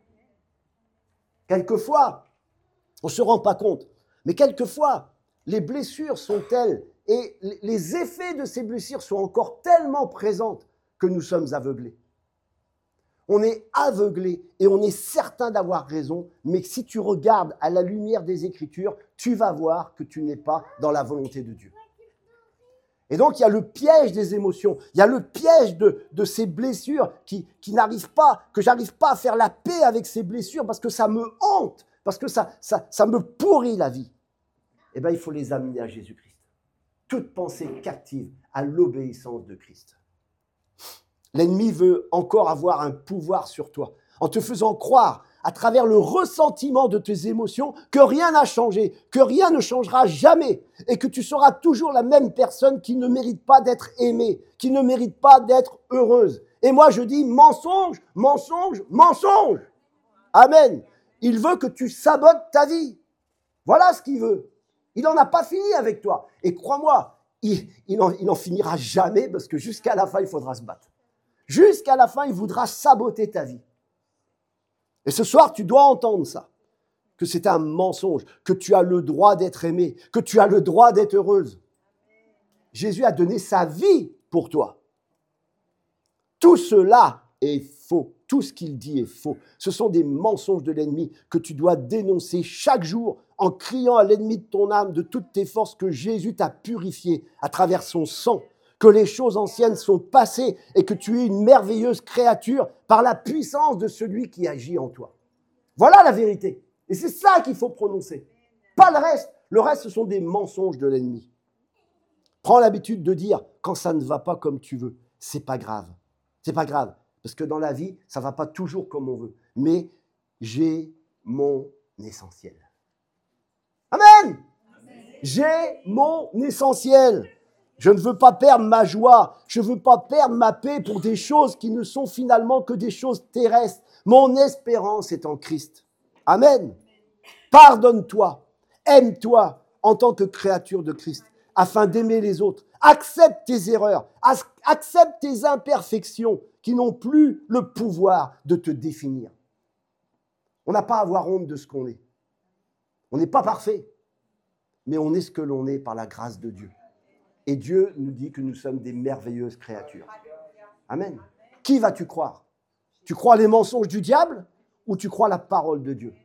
Quelquefois, on ne se rend pas compte, mais quelquefois, les blessures sont telles et les effets de ces blessures sont encore tellement présentes que nous sommes aveuglés. On est aveuglé et on est certain d'avoir raison, mais si tu regardes à la lumière des Écritures, tu vas voir que tu n'es pas dans la volonté de Dieu. Et donc, il y a le piège des émotions, il y a le piège de ces blessures que j'arrive pas à faire la paix avec ces blessures parce que ça me hante, parce que ça me pourrit la vie. Eh bien, il faut les amener à Jésus-Christ. Toute pensée captive à l'obéissance de Christ. L'ennemi veut encore avoir un pouvoir sur toi, en te faisant croire, à travers le ressentiment de tes émotions, que rien n'a changé, que rien ne changera jamais, et que tu seras toujours la même personne qui ne mérite pas d'être aimée, qui ne mérite pas d'être heureuse. Et moi, je dis mensonge, mensonge, mensonge. Amen. Il veut que tu sabotes ta vie. Voilà ce qu'il veut. Il n'en a pas fini avec toi. Et crois-moi, il n'en finira jamais, parce que jusqu'à la fin, il faudra se battre. Jusqu'à la fin, il voudra saboter ta vie. Et ce soir, tu dois entendre ça, que c'est un mensonge, que tu as le droit d'être aimé, que tu as le droit d'être heureuse. Jésus a donné sa vie pour toi. Tout cela est faux. Tout ce qu'il dit est faux. Ce sont des mensonges de l'ennemi que tu dois dénoncer chaque jour en criant à l'ennemi de ton âme, de toutes tes forces, que Jésus t'a purifié à travers son sang, que les choses anciennes sont passées et que tu es une merveilleuse créature par la puissance de celui qui agit en toi. Voilà la vérité. Et c'est ça qu'il faut prononcer. Pas le reste. Le reste, ce sont des mensonges de l'ennemi. Prends l'habitude de dire, quand ça ne va pas comme tu veux, c'est pas grave. C'est pas grave. Parce que dans la vie, ça ne va pas toujours comme on veut. Mais j'ai mon essentiel. Amen. J'ai mon essentiel. Je ne veux pas perdre ma joie. Je ne veux pas perdre ma paix pour des choses qui ne sont finalement que des choses terrestres. Mon espérance est en Christ. Amen. Pardonne-toi. Aime-toi en tant que créature de Christ afin d'aimer les autres. Accepte tes erreurs. Accepte tes imperfections qui n'ont plus le pouvoir de te définir. On n'a pas à avoir honte de ce qu'on est. On n'est pas parfait, mais on est ce que l'on est par la grâce de Dieu. Et Dieu nous dit que nous sommes des merveilleuses créatures. Amen. Qui vas-tu croire? Tu crois les mensonges du diable ou tu crois la parole de Dieu?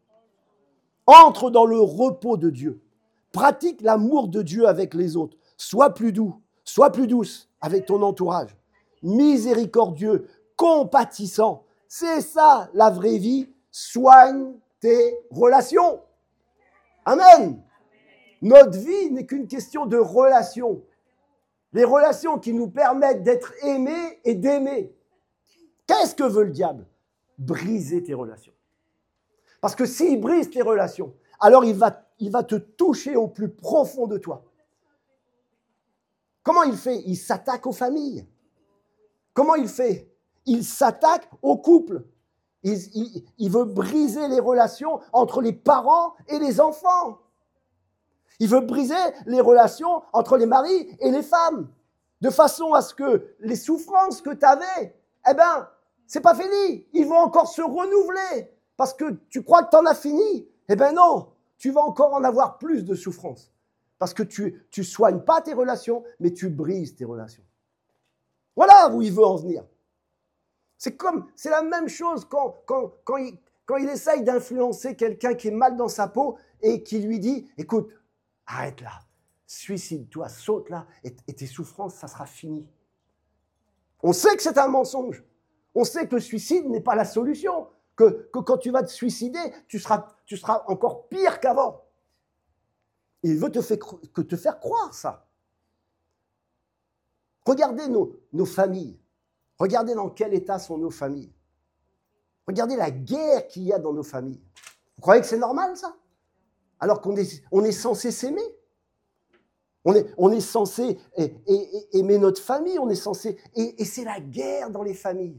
Entre dans le repos de Dieu. Pratique l'amour de Dieu avec les autres. Sois plus doux, sois plus douce avec ton entourage. Miséricordieux, compatissant. C'est ça la vraie vie. Soigne tes relations. Amen. Notre vie n'est qu'une question de relations. Les relations qui nous permettent d'être aimés et d'aimer. Qu'est-ce que veut le diable? Briser tes relations. Parce que s'il brise tes relations, alors il va va te toucher au plus profond de toi. Comment il fait? Il s'attaque aux familles. Comment il fait? Il s'attaque aux couples. Il veut briser les relations entre les parents et les enfants. Il veut briser les relations entre les maris et les femmes, de façon à ce que les souffrances que tu avais, c'est pas fini. Ils vont encore se renouveler parce que tu crois que tu en as fini. Non, tu vas encore en avoir plus de souffrances parce que tu soignes pas tes relations, mais tu brises tes relations. Voilà où il veut en venir. C'est la même chose quand il essaye d'influencer quelqu'un qui est mal dans sa peau et qui lui dit, écoute, arrête là, suicide-toi, saute là, et tes souffrances, ça sera fini. On sait que c'est un mensonge. On sait que le suicide n'est pas la solution, que quand tu vas te suicider, tu seras encore pire qu'avant. Il veut te faire croire ça. Regardez nos familles. Regardez dans quel état sont nos familles. Regardez la guerre qu'il y a dans nos familles. Vous croyez que c'est normal, ça? Alors qu'on est censé s'aimer. On est censé aimer notre famille. On est censé... Et c'est la guerre dans les familles.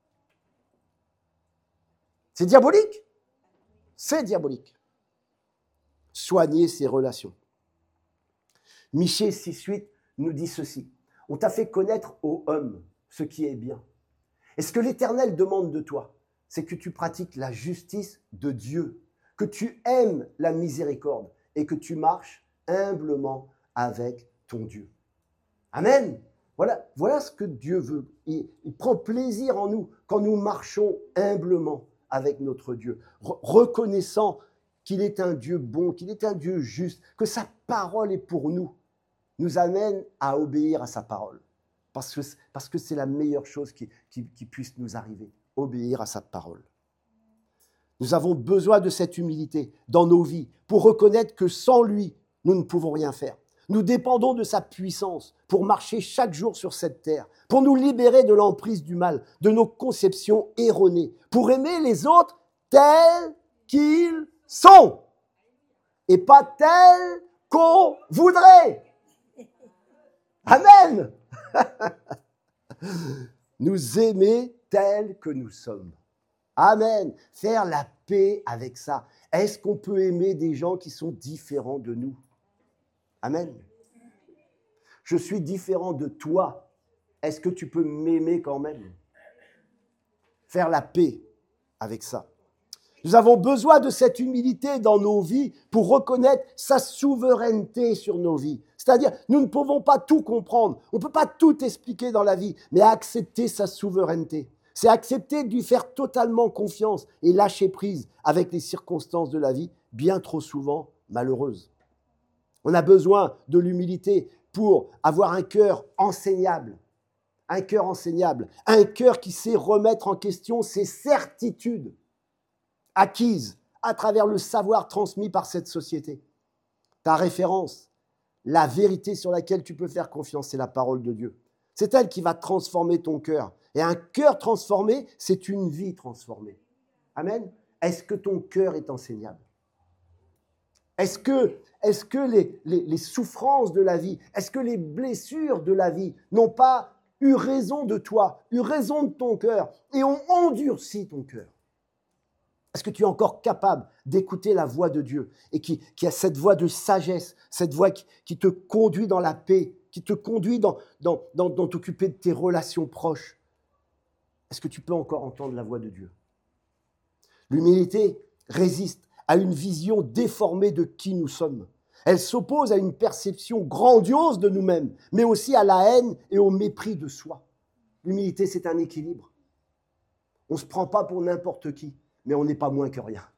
C'est diabolique. C'est diabolique. Soigner ses relations. Michée 6,8 nous dit ceci. On t'a fait connaître aux hommes ce qui est bien. Et ce que l'Éternel demande de toi, c'est que tu pratiques la justice de Dieu, que tu aimes la miséricorde et que tu marches humblement avec ton Dieu. Amen. Voilà ce que Dieu veut. Il prend plaisir en nous quand nous marchons humblement avec notre Dieu, reconnaissant qu'il est un Dieu bon, qu'il est un Dieu juste, que sa parole est pour nous, nous amène à obéir à sa parole. Parce que c'est la meilleure chose qui puisse nous arriver, obéir à sa parole. Nous avons besoin de cette humilité dans nos vies pour reconnaître que sans lui, nous ne pouvons rien faire. Nous dépendons de sa puissance pour marcher chaque jour sur cette terre, pour nous libérer de l'emprise du mal, de nos conceptions erronées, pour aimer les autres tels qu'ils sont et pas tels qu'on voudrait. Amen. Nous aimer tels que nous sommes. Amen. Faire la paix avec ça. Est-ce qu'on peut aimer des gens qui sont différents de nous? Amen. Je suis différent de toi. Est-ce que tu peux m'aimer quand même? Faire la paix avec ça. Nous avons besoin de cette humilité dans nos vies pour reconnaître sa souveraineté sur nos vies. C'est-à-dire, nous ne pouvons pas tout comprendre, on ne peut pas tout expliquer dans la vie, mais accepter sa souveraineté. C'est accepter de lui faire totalement confiance et lâcher prise avec les circonstances de la vie, bien trop souvent malheureuses. On a besoin de l'humilité pour avoir un cœur enseignable, un cœur qui sait remettre en question ses certitudes acquises à travers le savoir transmis par cette société. Ta référence, la vérité sur laquelle tu peux faire confiance, c'est la parole de Dieu. C'est elle qui va transformer ton cœur. Et un cœur transformé, c'est une vie transformée. Amen. Est-ce que ton cœur est enseignable? Est-ce que les souffrances de la vie, est-ce que les blessures de la vie n'ont pas eu raison de toi, eu raison de ton cœur et ont endurci ton cœur? Est-ce que tu es encore capable d'écouter la voix de Dieu et qui a cette voix de sagesse, cette voix qui te conduit dans la paix, qui te conduit dans t'occuper de tes relations proches? Est-ce que tu peux encore entendre la voix de Dieu? L'humilité résiste à une vision déformée de qui nous sommes. Elle s'oppose à une perception grandiose de nous-mêmes, mais aussi à la haine et au mépris de soi. L'humilité, c'est un équilibre. On ne se prend pas pour n'importe qui, mais on n'est pas moins que rien.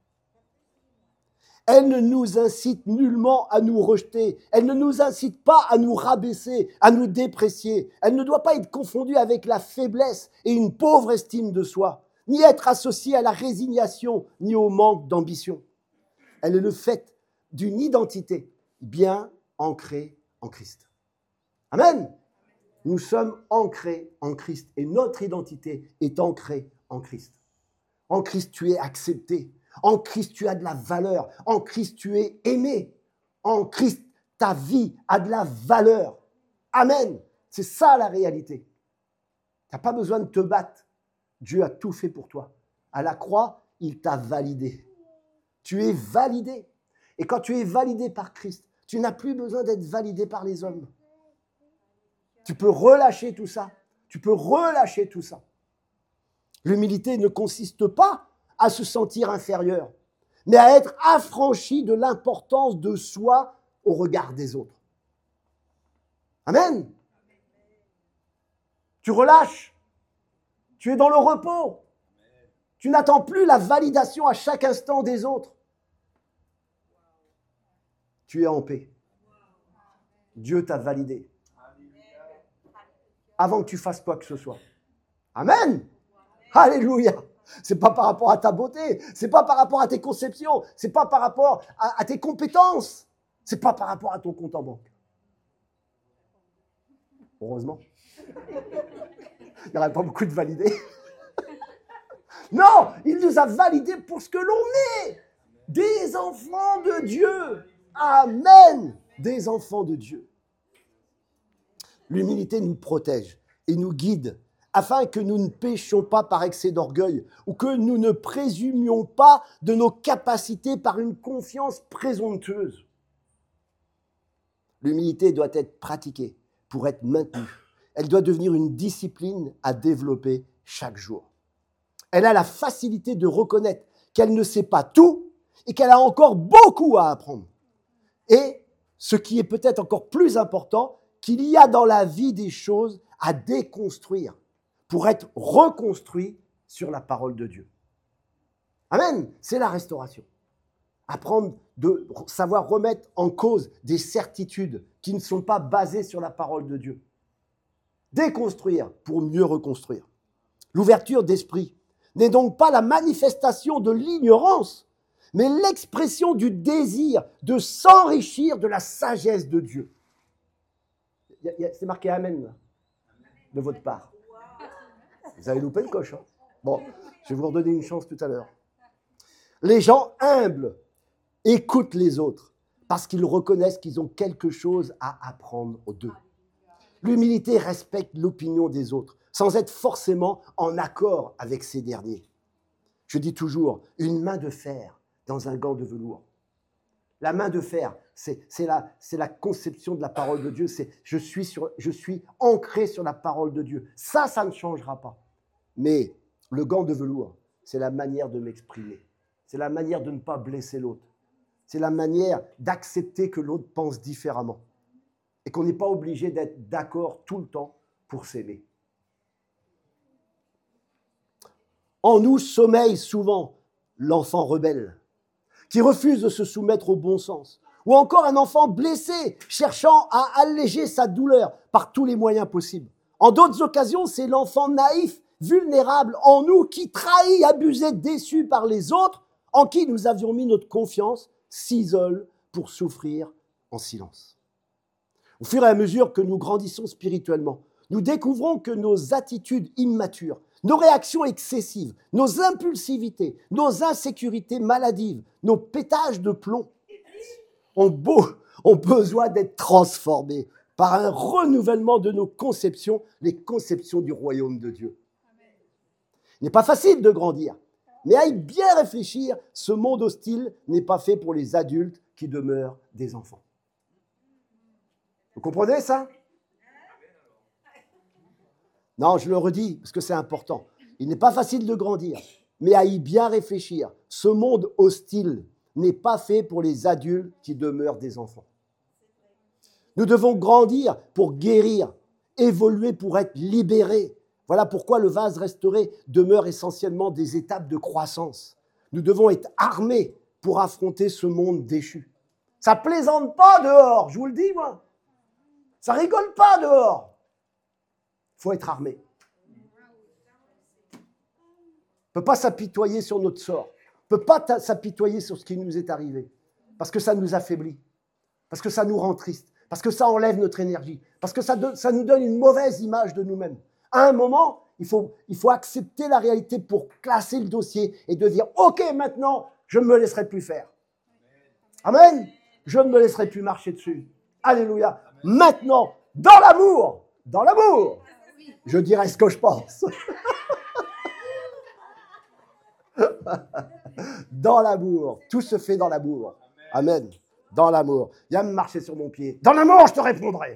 Elle ne nous incite nullement à nous rejeter. Elle ne nous incite pas à nous rabaisser, à nous déprécier. Elle ne doit pas être confondue avec la faiblesse et une pauvre estime de soi, ni être associée à la résignation, ni au manque d'ambition. Elle est le fait d'une identité bien ancrée en Christ. Amen. Nous sommes ancrés en Christ et notre identité est ancrée en Christ. En Christ, tu es accepté. En Christ, tu as de la valeur. En Christ, tu es aimé. En Christ, ta vie a de la valeur. Amen. C'est ça la réalité. Tu n'as pas besoin de te battre. Dieu a tout fait pour toi. À la croix, il t'a validé. Tu es validé. Et quand tu es validé par Christ, tu n'as plus besoin d'être validé par les hommes. Tu peux relâcher tout ça. Tu peux relâcher tout ça. L'humilité ne consiste pas à se sentir inférieur, mais à être affranchi de l'importance de soi au regard des autres. Amen. Tu relâches. Tu es dans le repos. Tu n'attends plus la validation à chaque instant des autres. Tu es en paix. Dieu t'a validé. Avant que tu fasses quoi que ce soit. Amen. Alléluia. C'est pas par rapport à ta beauté, c'est pas par rapport à tes conceptions, c'est pas par rapport à tes compétences, c'est pas par rapport à ton compte en banque. Heureusement. Il n'y aurait pas beaucoup de validés. Non, il nous a validés pour ce que l'on est. Des enfants de Dieu. Amen. Des enfants de Dieu. L'humilité nous protège et nous guide afin que nous ne péchions pas par excès d'orgueil ou que nous ne présumions pas de nos capacités par une confiance présomptueuse. L'humilité doit être pratiquée pour être maintenue. Elle doit devenir une discipline à développer chaque jour. Elle a la facilité de reconnaître qu'elle ne sait pas tout et qu'elle a encore beaucoup à apprendre. Et ce qui est peut-être encore plus important, qu'il y a dans la vie des choses à déconstruire pour être reconstruit sur la parole de Dieu. Amen, c'est la restauration. Apprendre de savoir remettre en cause des certitudes qui ne sont pas basées sur la parole de Dieu. Déconstruire pour mieux reconstruire. L'ouverture d'esprit n'est donc pas la manifestation de l'ignorance, mais l'expression du désir de s'enrichir de la sagesse de Dieu. C'est marqué Amen, là, de votre part. Vous avez loupé le coche. Hein. Bon, je vais vous redonner une chance tout à l'heure. Les gens humbles écoutent les autres parce qu'ils reconnaissent qu'ils ont quelque chose à apprendre aux deux. L'humilité respecte l'opinion des autres sans être forcément en accord avec ces derniers. Je dis toujours, une main de fer dans un gant de velours. La main de fer, c'est la conception de la parole de Dieu. C'est je suis ancré sur la parole de Dieu. Ça ne changera pas. Mais le gant de velours, c'est la manière de m'exprimer. C'est la manière de ne pas blesser l'autre. C'est la manière d'accepter que l'autre pense différemment. Et qu'on n'est pas obligé d'être d'accord tout le temps pour s'aimer. En nous sommeille souvent l'enfant rebelle, qui refuse de se soumettre au bon sens, ou encore un enfant blessé, cherchant à alléger sa douleur par tous les moyens possibles. En d'autres occasions, c'est l'enfant naïf, vulnérable en nous, qui trahit, abusé, déçu par les autres, en qui nous avions mis notre confiance, s'isole pour souffrir en silence. Au fur et à mesure que nous grandissons spirituellement, nous découvrons que nos attitudes immatures, nos réactions excessives, nos impulsivités, nos insécurités maladives, nos pétages de plomb ont besoin d'être transformés par un renouvellement de nos conceptions, les conceptions du royaume de Dieu. Il n'est pas facile de grandir, mais à y bien réfléchir, ce monde hostile n'est pas fait pour les adultes qui demeurent des enfants. Vous comprenez ça ? Non, je le redis, parce que c'est important. Il n'est pas facile de grandir, mais à y bien réfléchir. Ce monde hostile n'est pas fait pour les adultes qui demeurent des enfants. Nous devons grandir pour guérir, évoluer pour être libérés. Voilà pourquoi le vase restauré demeure essentiellement des étapes de croissance. Nous devons être armés pour affronter ce monde déchu. Ça plaisante pas dehors, je vous le dis, moi. Ça rigole pas dehors. Il faut être armé. On ne peut pas s'apitoyer sur notre sort. On ne peut pas s'apitoyer sur ce qui nous est arrivé. Parce que ça nous affaiblit. Parce que ça nous rend tristes. Parce que ça enlève notre énergie. Parce que ça nous donne une mauvaise image de nous-mêmes. À un moment, il faut accepter la réalité pour classer le dossier et de dire « Ok, maintenant, Je ne me laisserai plus faire. Amen. Je ne me laisserai plus marcher dessus. Alléluia. Maintenant, dans l'amour, je dirai ce que je pense. Dans l'amour, tout se fait dans l'amour. Amen. Dans l'amour. Viens me marcher sur mon pied. Dans l'amour, je te répondrai.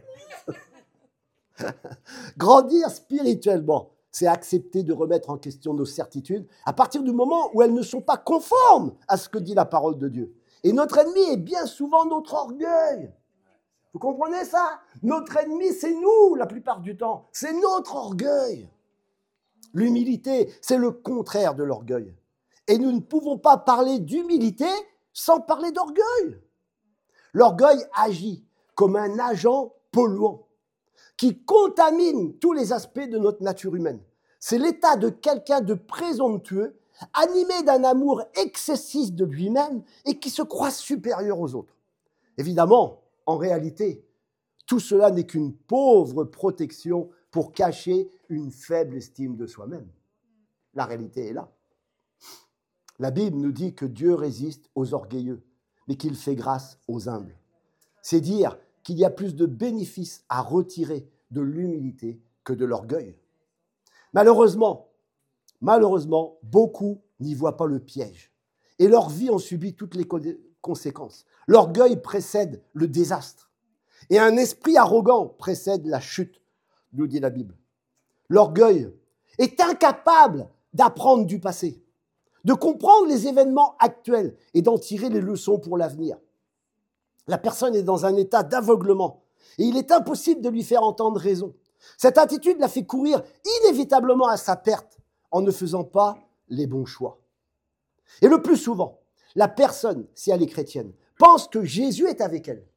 Grandir spirituellement, c'est accepter de remettre en question nos certitudes à partir du moment où elles ne sont pas conformes à ce que dit la parole de Dieu. Et notre ennemi est bien souvent notre orgueil. Vous comprenez ça? Notre ennemi, c'est nous la plupart du temps. C'est notre orgueil. L'humilité, c'est le contraire de l'orgueil. Et nous ne pouvons pas parler d'humilité sans parler d'orgueil. L'orgueil agit comme un agent polluant qui contamine tous les aspects de notre nature humaine. C'est l'état de quelqu'un de présomptueux, animé d'un amour excessif de lui-même et qui se croit supérieur aux autres. Évidemment, en réalité, tout cela n'est qu'une pauvre protection pour cacher une faible estime de soi-même. La réalité est là. La Bible nous dit que Dieu résiste aux orgueilleux, mais qu'il fait grâce aux humbles. C'est dire qu'il y a plus de bénéfices à retirer de l'humilité que de l'orgueil. Malheureusement, beaucoup n'y voient pas le piège. Et leur vie en subit toutes les conséquences. L'orgueil précède le désastre. Et un esprit arrogant précède la chute, nous dit la Bible. L'orgueil est incapable d'apprendre du passé, de comprendre les événements actuels et d'en tirer les leçons pour l'avenir. La personne est dans un état d'aveuglement et il est impossible de lui faire entendre raison. Cette attitude la fait courir inévitablement à sa perte en ne faisant pas les bons choix. Et le plus souvent, la personne, si elle est chrétienne, pense que Jésus est avec elle.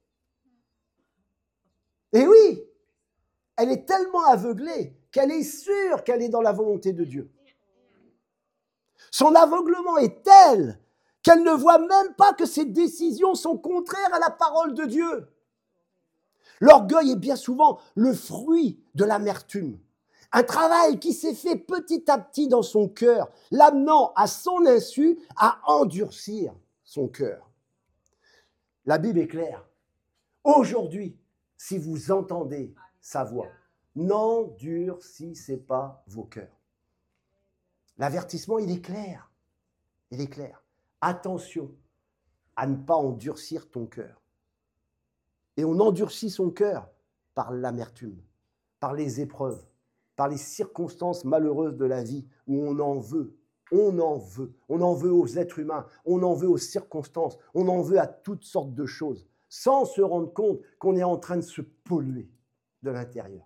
Et oui, elle est tellement aveuglée qu'elle est sûre qu'elle est dans la volonté de Dieu. Son aveuglement est tel qu'elle ne voit même pas que ses décisions sont contraires à la parole de Dieu. L'orgueil est bien souvent le fruit de l'amertume. Un travail qui s'est fait petit à petit dans son cœur, l'amenant à son insu à endurcir son cœur. La Bible est claire. Aujourd'hui, si vous entendez sa voix, n'endurcissez pas vos cœurs. L'avertissement, il est clair. Il est clair. Attention à ne pas endurcir ton cœur. Et on endurcit son cœur par l'amertume, par les épreuves, par les circonstances malheureuses de la vie où on en veut. On en veut aux êtres humains, on en veut aux circonstances, on en veut à toutes sortes de choses, sans se rendre compte qu'on est en train de se polluer de l'intérieur.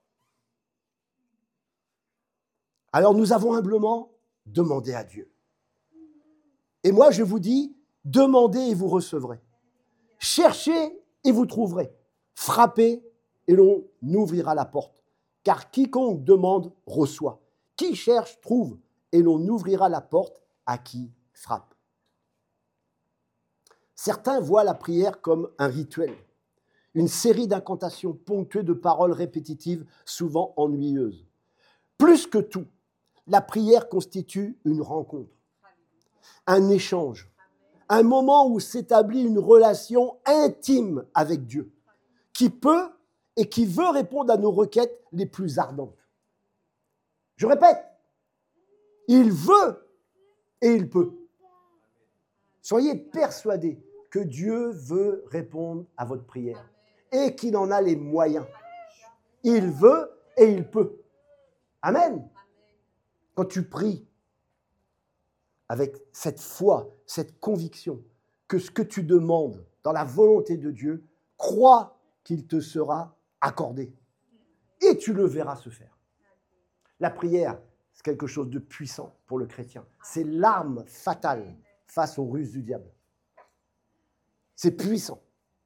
Alors nous avons humblement demandé à Dieu. Et moi je vous dis, demandez et vous recevrez. Cherchez et vous trouverez. Frappez et l'on ouvrira la porte. Car quiconque demande reçoit. Qui cherche trouve et l'on ouvrira la porte à qui frappe. Certains voient la prière comme un rituel, une série d'incantations ponctuées de paroles répétitives, souvent ennuyeuses. Plus que tout, la prière constitue une rencontre, un échange, un moment où s'établit une relation intime avec Dieu, qui peut et qui veut répondre à nos requêtes les plus ardentes. Je répète, il veut et il peut. Soyez persuadés que Dieu veut répondre à votre prière et qu'il en a les moyens. Il veut et il peut. Amen. Quand tu pries avec cette foi, cette conviction que ce que tu demandes dans la volonté de Dieu, crois qu'il te sera accordé. Et tu le verras se faire. La prière, c'est quelque chose de puissant pour le chrétien. C'est l'arme fatale face aux ruses du diable. C'est puissant.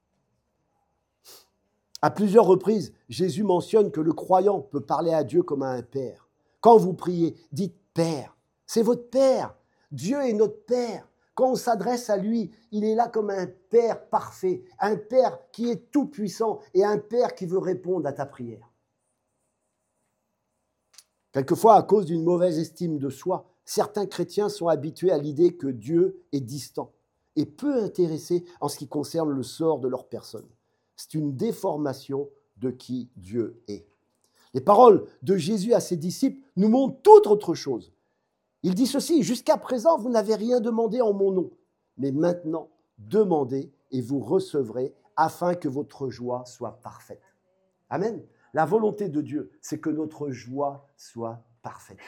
À plusieurs reprises, Jésus mentionne que le croyant peut parler à Dieu comme à un père. Quand vous priez, dites « Père ». C'est votre Père. Dieu est notre Père. Quand on s'adresse à lui, il est là comme un Père parfait, un Père qui est tout puissant et un Père qui veut répondre à ta prière. Quelquefois, à cause d'une mauvaise estime de soi, Certains chrétiens sont habitués à l'idée que Dieu est distant et peu intéressé en ce qui concerne le sort de leur personne. C'est une déformation de qui Dieu est. Les paroles de Jésus à ses disciples nous montrent toute autre chose. Il dit ceci, « Jusqu'à présent, vous n'avez rien demandé en mon nom, mais maintenant, demandez et vous recevrez afin que votre joie soit parfaite. » Amen. La volonté de Dieu, c'est que notre joie soit parfaite.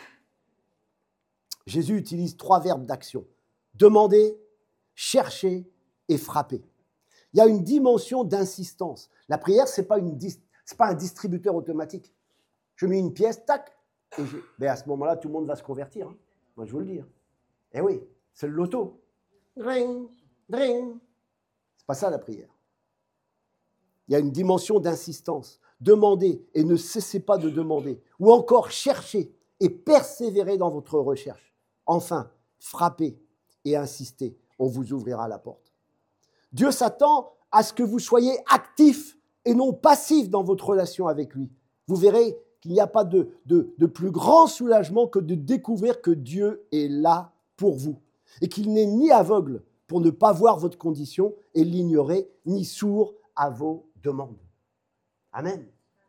Jésus utilise 3 verbes d'action. Demander, chercher et frapper. Il y a une dimension d'insistance. La prière, ce n'est pas un distributeur automatique. Je mets une pièce, tac, et à ce moment-là, tout le monde va se convertir. Hein. Moi, je vous le dis. Eh oui, c'est le loto. Dring, dring. C'est pas ça la prière. Il y a une dimension d'insistance. Demandez et ne cessez pas de demander. Ou encore, cherchez et persévérez dans votre recherche. Enfin, frappez et insistez. On vous ouvrira la porte. Dieu s'attend à ce que vous soyez actifs et non passifs dans votre relation avec lui. Vous verrez qu'il n'y a pas de plus grand soulagement que de découvrir que Dieu est là pour vous et qu'il n'est ni aveugle pour ne pas voir votre condition et l'ignorer, ni sourd à vos demandes. Amen.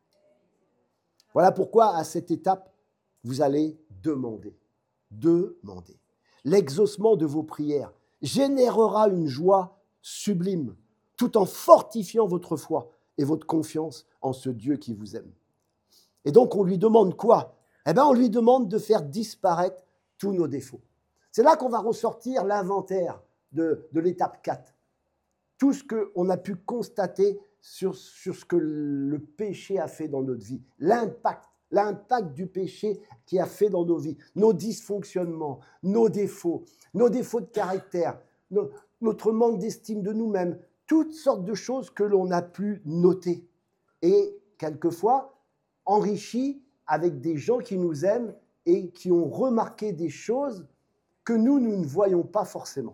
Voilà pourquoi à cette étape, vous allez demander. Demandez. L'exaucement de vos prières générera une joie sublime, tout en fortifiant votre foi et votre confiance en ce Dieu qui vous aime. Et donc, on lui demande quoi ? On lui demande de faire disparaître tous nos défauts. C'est là qu'on va ressortir l'inventaire de l'étape 4. Tout ce qu'on a pu constater sur ce que le péché a fait dans notre vie, l'impact du péché qui a fait dans nos vies, nos dysfonctionnements, nos défauts de caractère, notre manque d'estime de nous-mêmes, toutes sortes de choses que l'on a pu noter. Et quelquefois, enrichis avec des gens qui nous aiment et qui ont remarqué des choses que nous ne voyons pas forcément.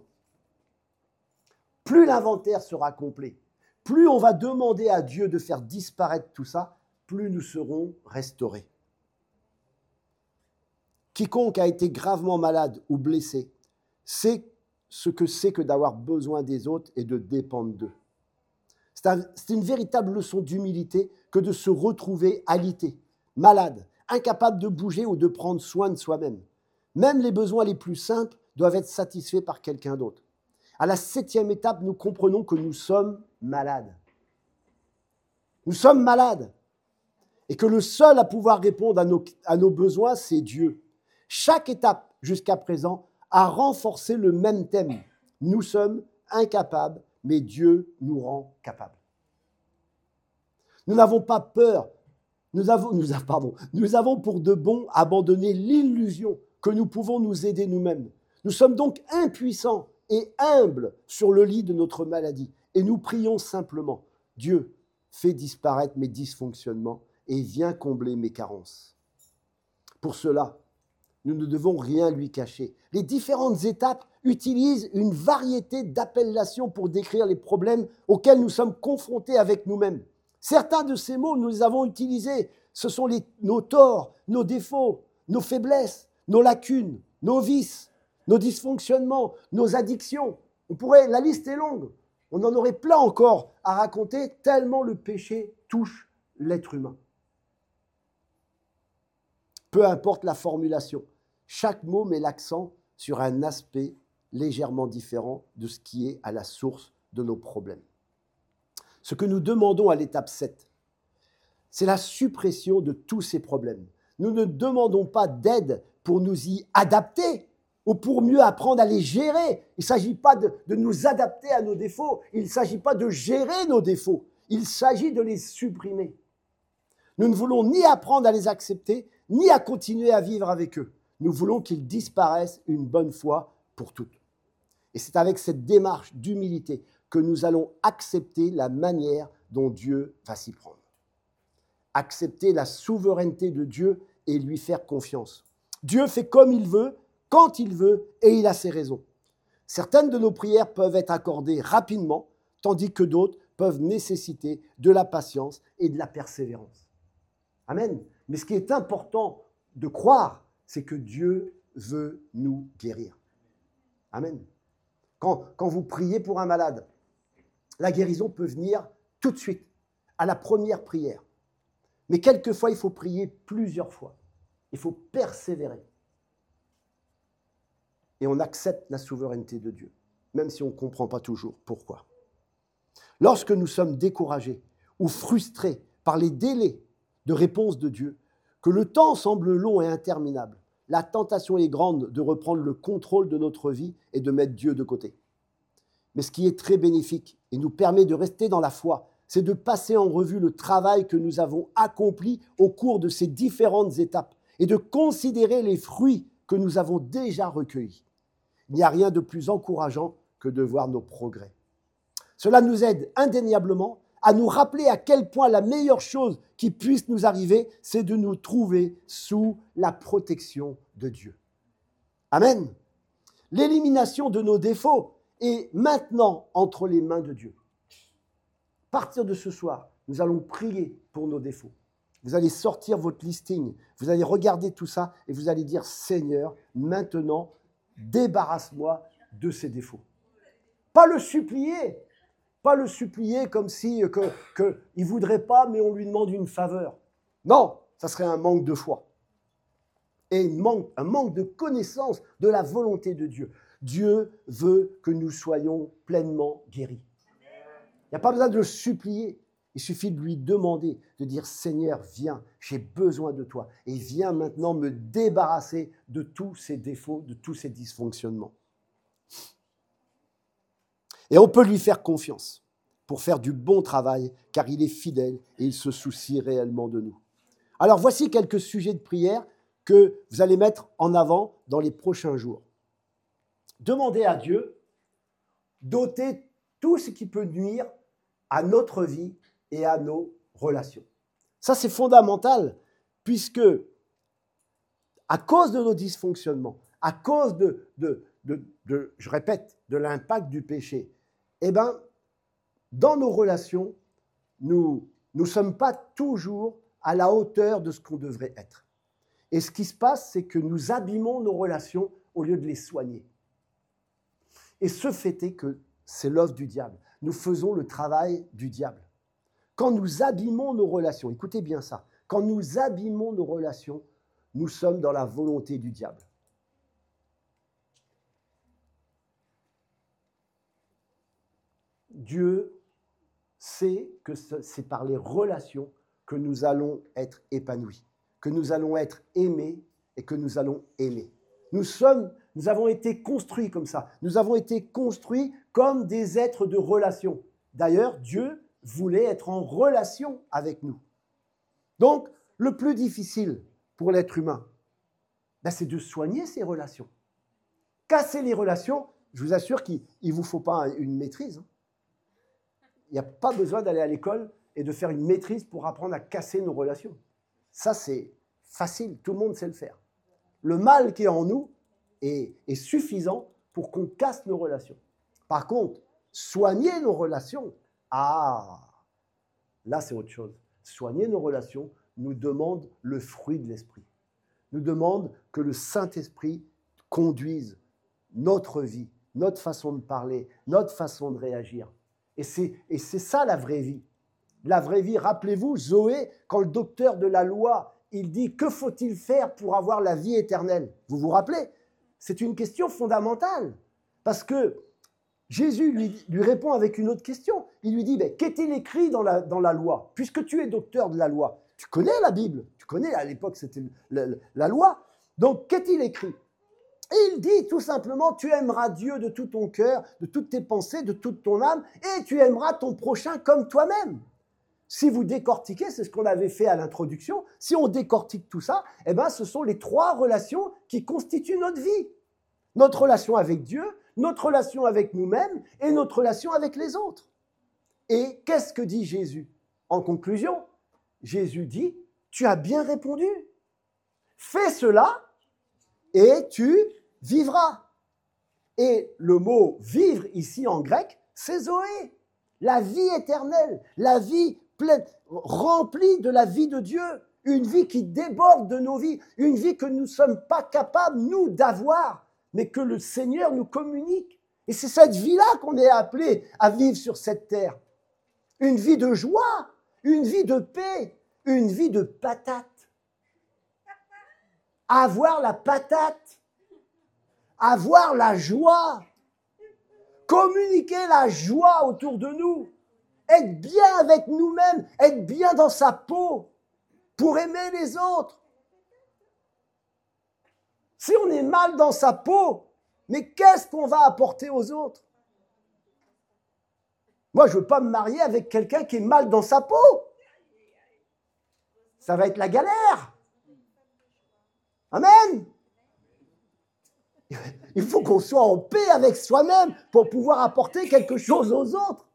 Plus l'inventaire sera complet, plus on va demander à Dieu de faire disparaître tout ça, plus nous serons restaurés. Quiconque a été gravement malade ou blessé sait ce que c'est que d'avoir besoin des autres et de dépendre d'eux. C'est une véritable leçon d'humilité que de se retrouver alité, malade, incapable de bouger ou de prendre soin de soi-même. Même les besoins les plus simples doivent être satisfaits par quelqu'un d'autre. À la 7e étape, nous comprenons que nous sommes malades. Nous sommes malades. Et que le seul à pouvoir répondre à nos besoins, c'est Dieu. Chaque étape jusqu'à présent a renforcé le même thème. Nous sommes incapables, mais Dieu nous rend capables. Nous n'avons pas peur. Nous avons pour de bon abandonné l'illusion que nous pouvons nous aider nous-mêmes. Nous sommes donc impuissants et humbles sur le lit de notre maladie. Et nous prions simplement, Dieu, fais disparaître mes dysfonctionnements et viens combler mes carences. Pour cela, nous ne devons rien lui cacher. Les différentes étapes utilisent une variété d'appellations pour décrire les problèmes auxquels nous sommes confrontés avec nous-mêmes. Certains de ces mots, nous les avons utilisés. Ce sont nos torts, nos défauts, nos faiblesses, nos lacunes, nos vices, nos dysfonctionnements, nos addictions. La liste est longue. On en aurait plein encore à raconter tellement le péché touche l'être humain. Peu importe la formulation, chaque mot met l'accent sur un aspect légèrement différent de ce qui est à la source de nos problèmes. Ce que nous demandons à l'étape 7, c'est la suppression de tous ces problèmes. Nous ne demandons pas d'aide pour nous y adapter ou pour mieux apprendre à les gérer. Il ne s'agit pas de nous adapter à nos défauts, il ne s'agit pas de gérer nos défauts, il s'agit de les supprimer. Nous ne voulons ni apprendre à les accepter, ni à continuer à vivre avec eux. Nous voulons qu'ils disparaissent une bonne fois pour toutes. Et c'est avec cette démarche d'humilité que nous allons accepter la manière dont Dieu va s'y prendre. Accepter la souveraineté de Dieu et lui faire confiance. Dieu fait comme il veut, quand il veut, et il a ses raisons. Certaines de nos prières peuvent être accordées rapidement, tandis que d'autres peuvent nécessiter de la patience et de la persévérance. Amen. Mais ce qui est important de croire, c'est que Dieu veut nous guérir. Amen. Quand vous priez pour un malade, la guérison peut venir tout de suite, à la première prière. Mais quelquefois, il faut prier plusieurs fois. Il faut persévérer. Et on accepte la souveraineté de Dieu, même si on ne comprend pas toujours pourquoi. Lorsque nous sommes découragés ou frustrés par les délais de réponse de Dieu, que le temps semble long et interminable, la tentation est grande de reprendre le contrôle de notre vie et de mettre Dieu de côté. Mais ce qui est très bénéfique et nous permet de rester dans la foi, c'est de passer en revue le travail que nous avons accompli au cours de ces différentes étapes et de considérer les fruits que nous avons déjà recueillis. Il n'y a rien de plus encourageant que de voir nos progrès. Cela nous aide indéniablement à nous rappeler à quel point la meilleure chose qui puisse nous arriver, c'est de nous trouver sous la protection de Dieu. Amen. L'élimination de nos défauts est maintenant entre les mains de Dieu. À partir de ce soir, nous allons prier pour nos défauts. Vous allez sortir votre listing, vous allez regarder tout ça et vous allez dire « Seigneur, maintenant, débarrasse-moi de ces défauts. » Pas le supplier comme si il ne voudrait pas, mais on lui demande une faveur. Non, ça serait un manque de foi. Et un manque de connaissance de la volonté de Dieu. Dieu veut que nous soyons pleinement guéris. Il n'y a pas besoin de le supplier. Il suffit de lui demander, de dire « Seigneur, viens, j'ai besoin de toi. Et viens maintenant me débarrasser de tous ces défauts, de tous ces dysfonctionnements. » Et on peut lui faire confiance pour faire du bon travail, car il est fidèle et il se soucie réellement de nous. Alors voici quelques sujets de prière que vous allez mettre en avant dans les prochains jours. Demandez à Dieu d'ôter tout ce qui peut nuire à notre vie et à nos relations. Ça, c'est fondamental, puisque à cause de nos dysfonctionnements, à cause je répète, de l'impact du péché, eh bien, dans nos relations, nous ne sommes pas toujours à la hauteur de ce qu'on devrait être. Et ce qui se passe, c'est que nous abîmons nos relations au lieu de les soigner. Et ce fait est que c'est l'œuvre du diable. Nous faisons le travail du diable. Quand nous abîmons nos relations, écoutez bien ça, quand nous abîmons nos relations, nous sommes dans la volonté du diable. Dieu sait que c'est par les relations que nous allons être épanouis, que nous allons être aimés et que nous allons aimer. Nous avons été construits comme ça. Nous avons été construits comme des êtres de relation. D'ailleurs, Dieu voulait être en relation avec nous. Donc, le plus difficile pour l'être humain, c'est de soigner ses relations. Casser les relations, je vous assure qu'il ne vous faut pas une maîtrise. Il n'y a pas besoin d'aller à l'école et de faire une maîtrise pour apprendre à casser nos relations. Ça, c'est facile, tout le monde sait le faire. Le mal qui est en nous est suffisant pour qu'on casse nos relations. Par contre, soigner nos relations, là c'est autre chose. Soigner nos relations nous demande le fruit de l'esprit. Nous demande que le Saint-Esprit conduise notre vie, notre façon de parler, notre façon de réagir. Et c'est ça la vraie vie. La vraie vie, rappelez-vous, Zoé, quand le docteur de la loi, il dit « Que faut-il faire pour avoir la vie éternelle ?» Vous vous rappelez? C'est une question fondamentale. Parce que Jésus lui répond avec une autre question. Il lui dit « Qu'est-il écrit dans la loi? Puisque tu es docteur de la loi, tu connais la Bible, tu connais, à l'époque c'était la loi. Donc, qu'est-il écrit ?» Et il dit tout simplement, tu aimeras Dieu de tout ton cœur, de toutes tes pensées, de toute ton âme, et tu aimeras ton prochain comme toi-même. Si vous décortiquez, c'est ce qu'on avait fait à l'introduction, si on décortique tout ça, ce sont les 3 relations qui constituent notre vie. Notre relation avec Dieu, notre relation avec nous-mêmes et notre relation avec les autres. Et qu'est-ce que dit Jésus? En conclusion, Jésus dit, tu as bien répondu. Fais cela et tu vivras. Et le mot « vivre » ici en grec, c'est Zoé. La vie éternelle, la vie pleine, remplie de la vie de Dieu. une vie qui déborde de nos vies, une vie que nous ne sommes pas capables, nous, d'avoir, mais que le Seigneur nous communique. Et c'est cette vie-là qu'on est appelé à vivre sur cette terre. Une vie de joie, une vie de paix, une vie de patate. Avoir la patate, avoir la joie, communiquer la joie autour de nous, être bien avec nous-mêmes, être bien dans sa peau pour aimer les autres. Si on est mal dans sa peau, mais qu'est-ce qu'on va apporter aux autres? Moi, je ne veux pas me marier avec quelqu'un qui est mal dans sa peau. Ça va être la galère. Amen. Il faut qu'on soit en paix avec soi-même pour pouvoir apporter quelque chose aux autres.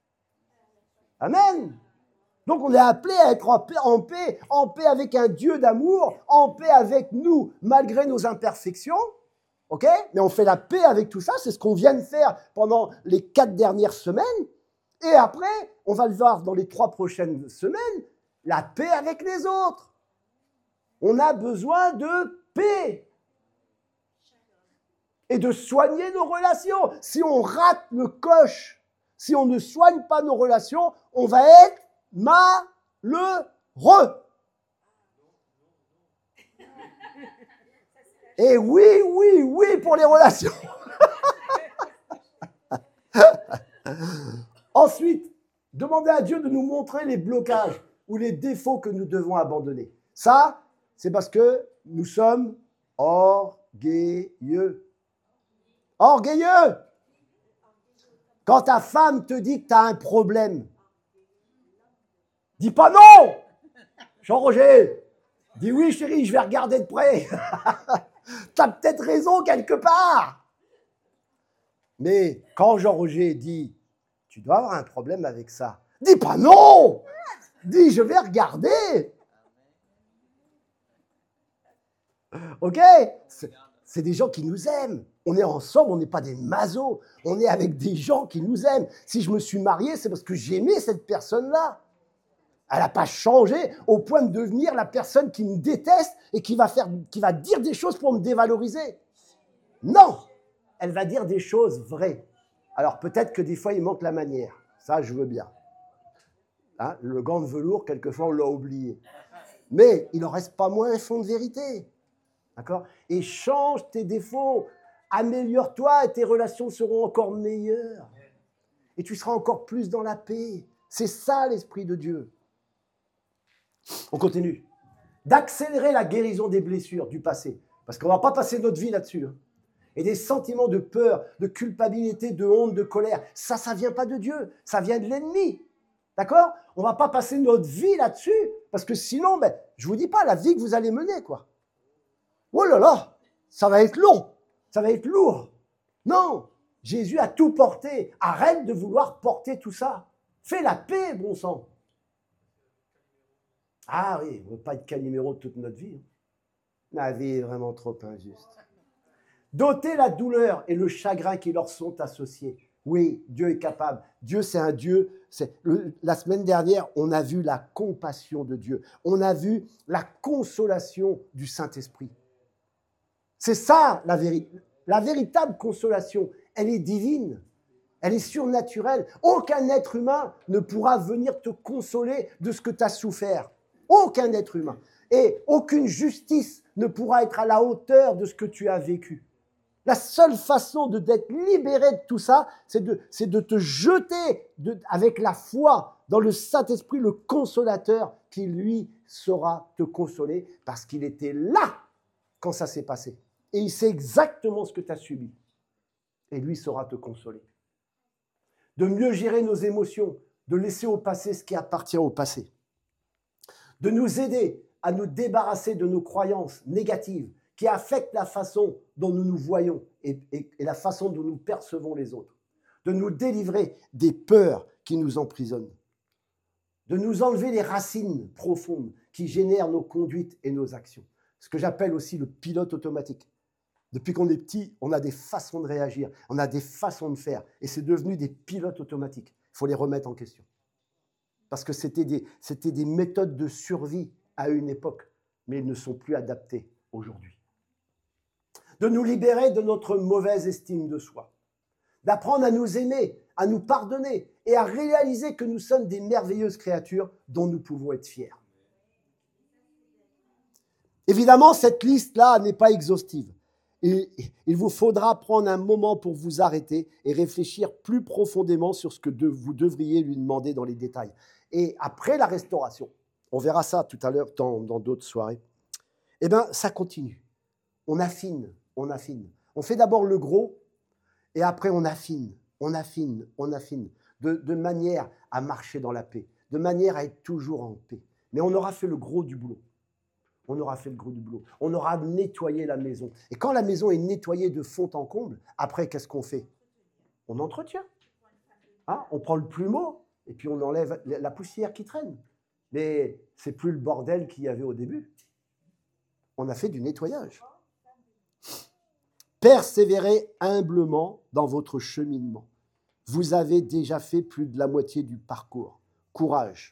Amen. Donc on est appelé à être en paix avec un Dieu d'amour, en paix avec nous malgré nos imperfections. Ok? Mais on fait la paix avec tout ça, c'est ce qu'on vient de faire pendant les 4 dernières semaines. Et après, on va le voir dans les 3 prochaines semaines, la paix avec les autres. On a besoin de paix et de soigner nos relations. Si on rate le coche, si on ne soigne pas nos relations, on va être malheureux. Et oui pour les relations. Ensuite, demandez à Dieu de nous montrer les blocages ou les défauts que nous devons abandonner. Ça, c'est parce que nous sommes orgueilleux. Orgueilleux! Quand ta femme te dit que tu as un problème, dis pas non! Jean-Roger, dis oui chérie, je vais regarder de près. Tu as peut-être raison quelque part. Mais quand Jean-Roger dit, tu dois avoir un problème avec ça, dis pas non! Dis, je vais regarder. Ok? C'est des gens qui nous aiment. On est ensemble, on n'est pas des masos. On est avec des gens qui nous aiment. Si je me suis marié, c'est parce que j'aimais cette personne-là. Elle n'a pas changé au point de devenir la personne qui me déteste et qui va dire des choses pour me dévaloriser. Non! Elle va dire des choses vraies. Alors peut-être que des fois, il manque la manière. Ça, je veux bien. Hein, le gant de velours, quelquefois, on l'a oublié. Mais il n'en reste pas moins un fond de vérité. D'accord? Et change tes défauts. Améliore-toi et tes relations seront encore meilleures. Et tu seras encore plus dans la paix. C'est ça l'Esprit de Dieu. On continue. D'accélérer la guérison des blessures du passé. Parce qu'on ne va pas passer notre vie là-dessus. Hein. Et des sentiments de peur, de culpabilité, de honte, de colère. Ça ne vient pas de Dieu. Ça vient de l'ennemi. D'accord? On ne va pas passer notre vie là-dessus. Parce que sinon, je ne vous dis pas la vie que vous allez mener, quoi. Oh là là, ça va être long. Ça va être lourd. Non, Jésus a tout porté. Arrête de vouloir porter tout ça. Fais la paix, bon sang. Ah oui, on ne veut pas être Calimero toute notre vie. La vie est vraiment trop injuste. Doter la douleur et le chagrin qui leur sont associés. Oui, Dieu est capable. Dieu, c'est un Dieu. La semaine dernière, on a vu la compassion de Dieu. On a vu la consolation du Saint-Esprit. C'est ça, la vérité. La véritable consolation, elle est divine. Elle est surnaturelle. Aucun être humain ne pourra venir te consoler de ce que tu as souffert. Aucun être humain. Et aucune justice ne pourra être à la hauteur de ce que tu as vécu. La seule façon d'être libéré de tout ça, c'est de te jeter avec la foi dans le Saint-Esprit, le consolateur, qui lui saura te consoler parce qu'il était là quand ça s'est passé. Et il sait exactement ce que tu as subi. Et lui saura te consoler. De mieux gérer nos émotions, de laisser au passé ce qui appartient au passé. De nous aider à nous débarrasser de nos croyances négatives qui affectent la façon dont nous nous voyons et la façon dont nous percevons les autres. De nous délivrer des peurs qui nous emprisonnent. De nous enlever les racines profondes qui génèrent nos conduites et nos actions. Ce que j'appelle aussi le pilote automatique. Depuis qu'on est petit, on a des façons de réagir, on a des façons de faire. Et c'est devenu des pilotes automatiques. Il faut les remettre en question. Parce que c'était des méthodes de survie à une époque, mais ils ne sont plus adaptés aujourd'hui. De nous libérer de notre mauvaise estime de soi, d'apprendre à nous aimer, à nous pardonner et à réaliser que nous sommes des merveilleuses créatures dont nous pouvons être fiers. Évidemment, cette liste-là n'est pas exhaustive. Il vous faudra prendre un moment pour vous arrêter et réfléchir plus profondément sur ce que vous devriez lui demander dans les détails. Et après la restauration, on verra ça tout à l'heure dans d'autres soirées, eh bien, ça continue. On affine, on affine. On fait d'abord le gros et après on affine, on affine, on affine, de manière à marcher dans la paix, de manière à être toujours en paix. Mais on aura fait le gros du boulot. On aura fait le gros du boulot. On aura nettoyé la maison. Et quand la maison est nettoyée de fond en comble, après, qu'est-ce qu'on fait? On entretient. Hein? On prend le plumeau et puis on enlève la poussière qui traîne. Mais c'est plus le bordel qu'il y avait au début. On a fait du nettoyage. Persévérez humblement dans votre cheminement. Vous avez déjà fait plus de la moitié du parcours. Courage.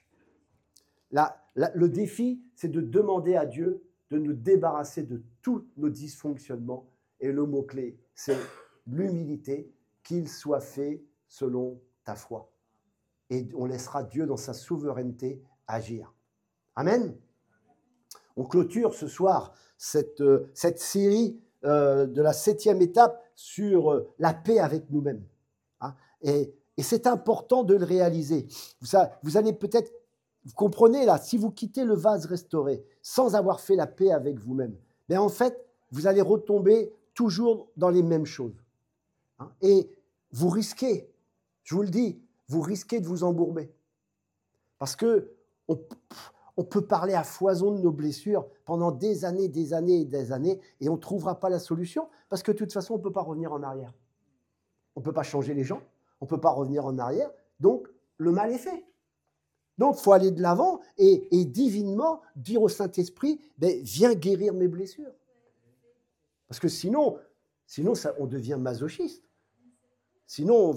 Le défi, c'est de demander à Dieu de nous débarrasser de tous nos dysfonctionnements. Et le mot-clé, c'est l'humilité, qu'il soit fait selon ta foi. Et on laissera Dieu dans sa souveraineté agir. Amen. On clôture ce soir cette série de la 7e étape sur la paix avec nous-mêmes. Hein? Et c'est important de le réaliser. Vous allez peut-être, vous comprenez là, si vous quittez le vase restauré sans avoir fait la paix avec vous-même, ben en fait, vous allez retomber toujours dans les mêmes choses. Hein? Et vous risquez, je vous le dis, vous risquez de vous embourber. Parce que on peut parler à foison de nos blessures pendant des années et on ne trouvera pas la solution parce que de toute façon, on ne peut pas revenir en arrière. On ne peut pas changer les gens, on ne peut pas revenir en arrière, donc le mal est fait. Donc, il faut aller de l'avant et divinement dire au Saint-Esprit, ben, viens guérir mes blessures. Parce que sinon on devient masochiste. Sinon,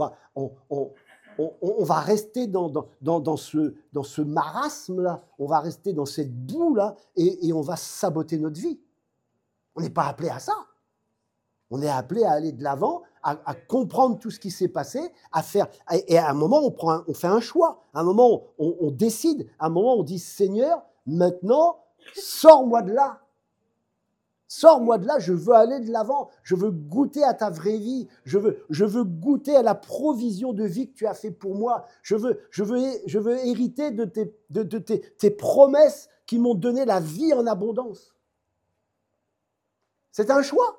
on va rester dans ce marasme-là, on va rester dans cette boue-là et on va saboter notre vie. On n'est pas appelé à ça. On est appelé à aller de l'avant, à comprendre tout ce qui s'est passé, à faire. Et à un moment, on fait un choix. À un moment, on décide. À un moment, on dit, Seigneur, maintenant, sors-moi de là. Sors-moi de là, je veux aller de l'avant, je veux goûter à ta vraie vie, je veux goûter à la provision de vie que tu as fait pour moi, je veux hériter de tes promesses qui m'ont donné la vie en abondance. C'est un choix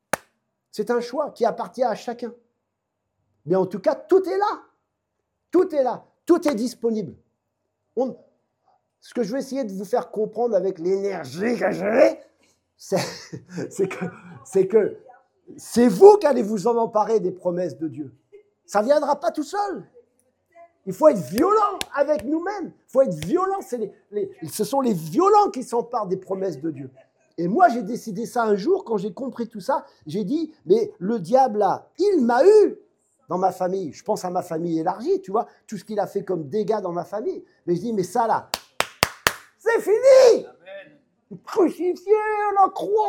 qui appartient à chacun. Mais en tout cas, tout est là, tout est disponible. Ce que je vais essayer de vous faire comprendre avec l'énergie que j'ai, c'est que c'est vous qui allez vous en emparer des promesses de Dieu. Ça ne viendra pas tout seul. Il faut être violent avec nous-mêmes. Il faut être violent. Ce sont les violents qui s'emparent des promesses de Dieu. Et moi, j'ai décidé ça un jour, quand j'ai compris tout ça, j'ai dit, mais le diable, là, il m'a eu dans ma famille. Je pense à ma famille élargie, tu vois, tout ce qu'il a fait comme dégâts dans ma famille. Mais je dis, mais ça, là, c'est fini. Amen. Crucifié à la croix,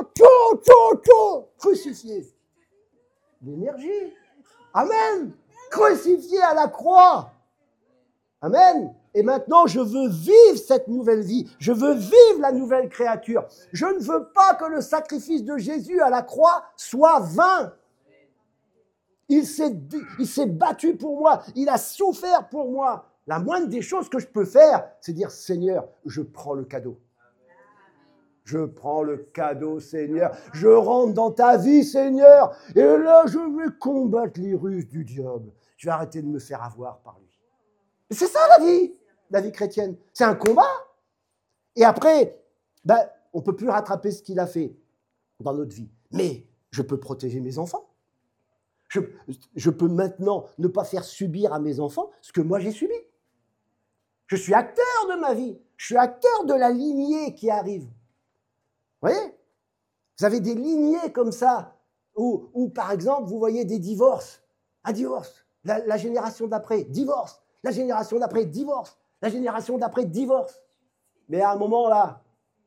crucifié. L'énergie. Amen. Crucifié à la croix. Amen. Et maintenant, je veux vivre cette nouvelle vie. Je veux vivre la nouvelle créature. Je ne veux pas que le sacrifice de Jésus à la croix soit vain. Il s'est battu pour moi. Il a souffert pour moi. La moindre des choses que je peux faire, c'est dire, Seigneur, je prends le cadeau. Je prends le cadeau, Seigneur. Je rentre dans ta vie, Seigneur. Et là, je vais combattre les ruses du diable. Je vais arrêter de me faire avoir par lui. Et c'est ça la vie chrétienne. C'est un combat. Et après, on ne peut plus rattraper ce qu'il a fait dans notre vie. Mais je peux protéger mes enfants. Je peux maintenant ne pas faire subir à mes enfants ce que moi j'ai subi. Je suis acteur de ma vie. Je suis acteur de la lignée qui arrive. Vous voyez? Vous avez des lignées comme ça, où par exemple, vous voyez des divorces. Un divorce. La génération d'après, divorce. La génération d'après, divorce. La génération d'après, divorce. Mais à un moment là,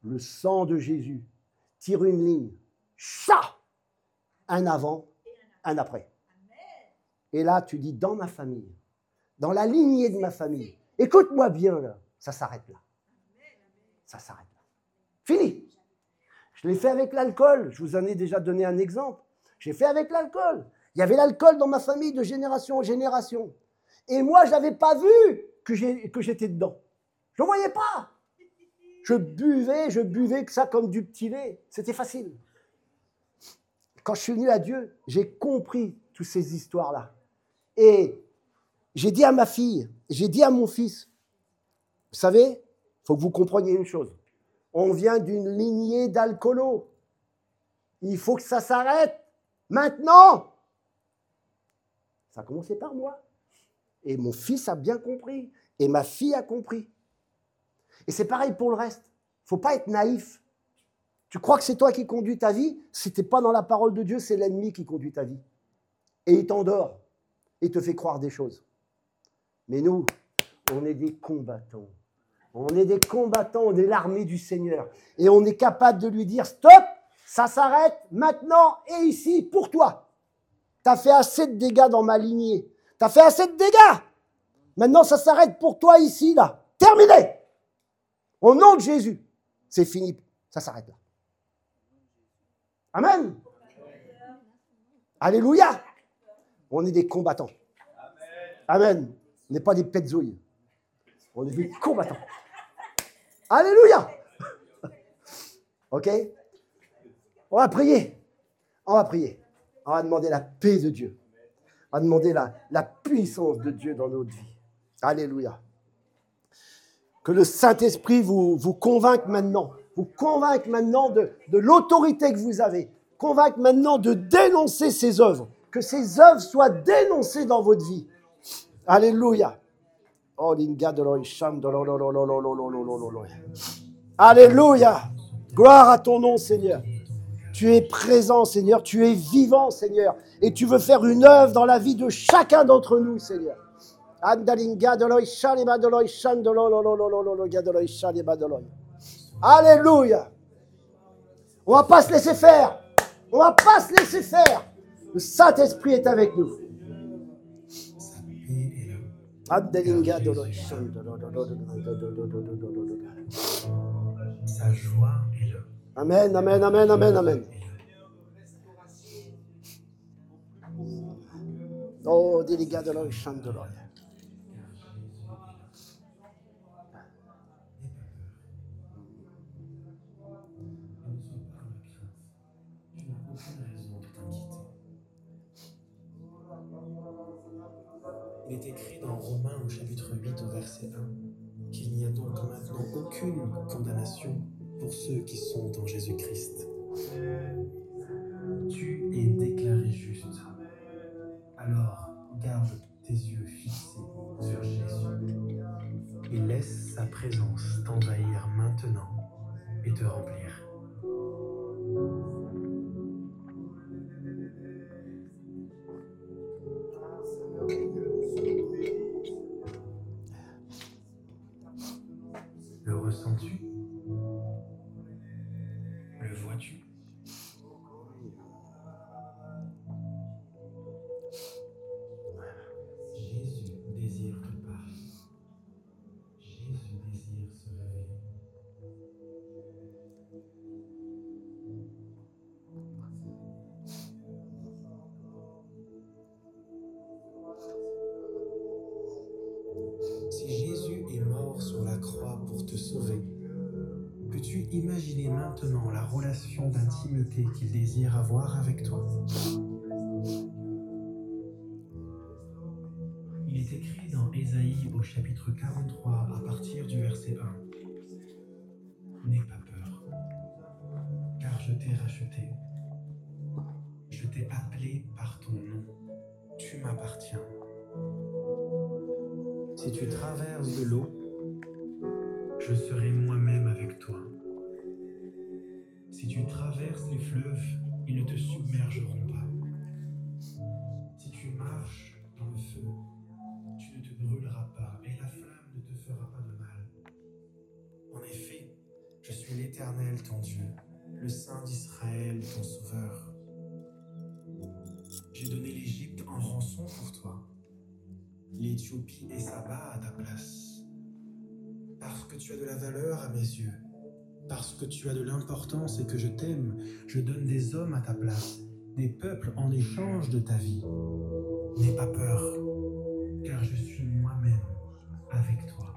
le sang de Jésus tire une ligne, ça, un avant, un après. Et là, tu dis, dans ma famille, dans la lignée de ma famille, écoute-moi bien, là, ça s'arrête là. Ça s'arrête là. Fini. Je l'ai fait avec l'alcool, je vous en ai déjà donné un exemple. J'ai fait avec l'alcool. Il y avait l'alcool dans ma famille de génération en génération. Et moi, je n'avais pas vu que j'étais dedans. Je ne voyais pas. Je buvais que ça comme du petit lait. C'était facile. Quand je suis venu à Dieu, j'ai compris toutes ces histoires-là. Et j'ai dit à ma fille, j'ai dit à mon fils, vous savez, il faut que vous compreniez une chose. On vient d'une lignée d'alcoolos. Il faut que ça s'arrête maintenant. Ça a commencé par moi. Et mon fils a bien compris. Et ma fille a compris. Et c'est pareil pour le reste. Il ne faut pas être naïf. Tu crois que c'est toi qui conduis ta vie? Si tu n'es pas dans la parole de Dieu, c'est l'ennemi qui conduit ta vie. Et il t'endort. Il te fait croire des choses. Mais nous, on est des combattants. On est des combattants, on est l'armée du Seigneur. Et on est capable de lui dire, stop, ça s'arrête maintenant et ici pour toi. Tu as fait assez de dégâts dans ma lignée. Tu as fait assez de dégâts. Maintenant, ça s'arrête pour toi ici, là. Terminé. Au nom de Jésus. C'est fini. Ça s'arrête là. Amen. Alléluia. On est des combattants. Amen. On n'est pas des petzouilles. On est des combattants. Alléluia. Ok? On va prier. On va prier. On va demander la paix de Dieu. On va demander la puissance de Dieu dans notre vie. Alléluia. Que le Saint-Esprit vous convainque maintenant. Vous convainque maintenant de l'autorité que vous avez. Convainque maintenant de dénoncer ces œuvres. Que ces œuvres soient dénoncées dans votre vie. Alléluia. Alléluia. Gloire à ton nom, Seigneur. Tu es présent, Seigneur. Tu es vivant, Seigneur. Et tu veux faire une œuvre dans la vie de chacun d'entre nous, Seigneur. Alléluia. On ne va pas se laisser faire. On ne va pas se laisser faire. Le Saint-Esprit est avec nous. Sa joie est là. Amen, amen, amen, amen, amen. Oh, délicat de l'œil, chante de l'œil. Il est écrit dans Romains au chapitre 8 au verset 1 qu'il n'y a donc maintenant aucune condamnation pour ceux qui sont en Jésus-Christ. Tu es déclaré juste. Alors garde tes yeux fixés sur Jésus et laisse sa présence t'envahir maintenant et te remplir. Le ressens-tu? Le vois-tu? Jésus désire te parler. Jésus désire se révéler. Si Jésus est mort sur la croix pour te sauver, peux-tu imaginer maintenant la relation d'intimité qu'il désire avoir avec toi? Il est écrit dans Ésaïe au chapitre 43 à partir du verset 1. N'aie pas peur, car je t'ai racheté. Je t'ai appelé par ton nom. Tu m'appartiens. Si tu traverses de l'eau, je serai moi-même avec toi. Si tu traverses les fleuves, ils ne te submergeront pas. Si tu marches dans le feu, tu ne te brûleras pas et la flamme ne te fera pas de mal. En effet, je suis l'Éternel, ton Dieu, le Saint d'Israël, ton Sauveur. J'ai donné l'Égypte en rançon pour toi, l'Éthiopie et Saba à ta place. Parce que tu as de la valeur à mes yeux, parce que tu as de l'importance et que je t'aime, je donne des hommes à ta place, des peuples en échange de ta vie. N'aie pas peur, car je suis moi-même avec toi.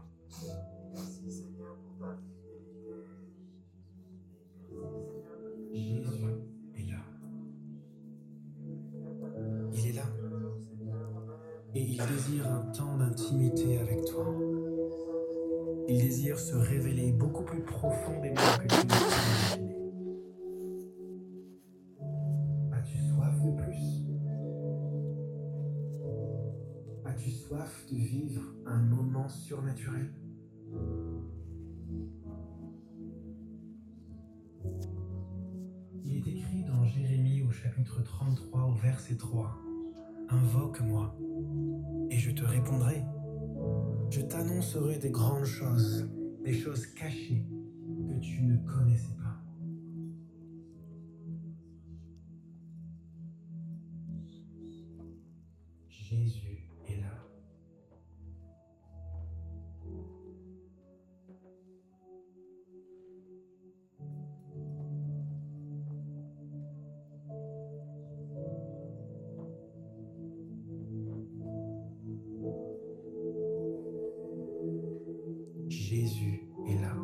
Jésus est là. Il est là. Et il désire un temps d'intimité avec toi. Il désire se révéler beaucoup plus profondément que tu ne peux imaginer. As-tu soif de plus? As-tu soif de vivre un moment surnaturel? Il est écrit dans Jérémie au chapitre 33 au verset 3. Invoque-moi et je te répondrai. Je t'annoncerai des grandes choses, des choses cachées que tu ne connaissais pas. Jésus est là. Jésus est là.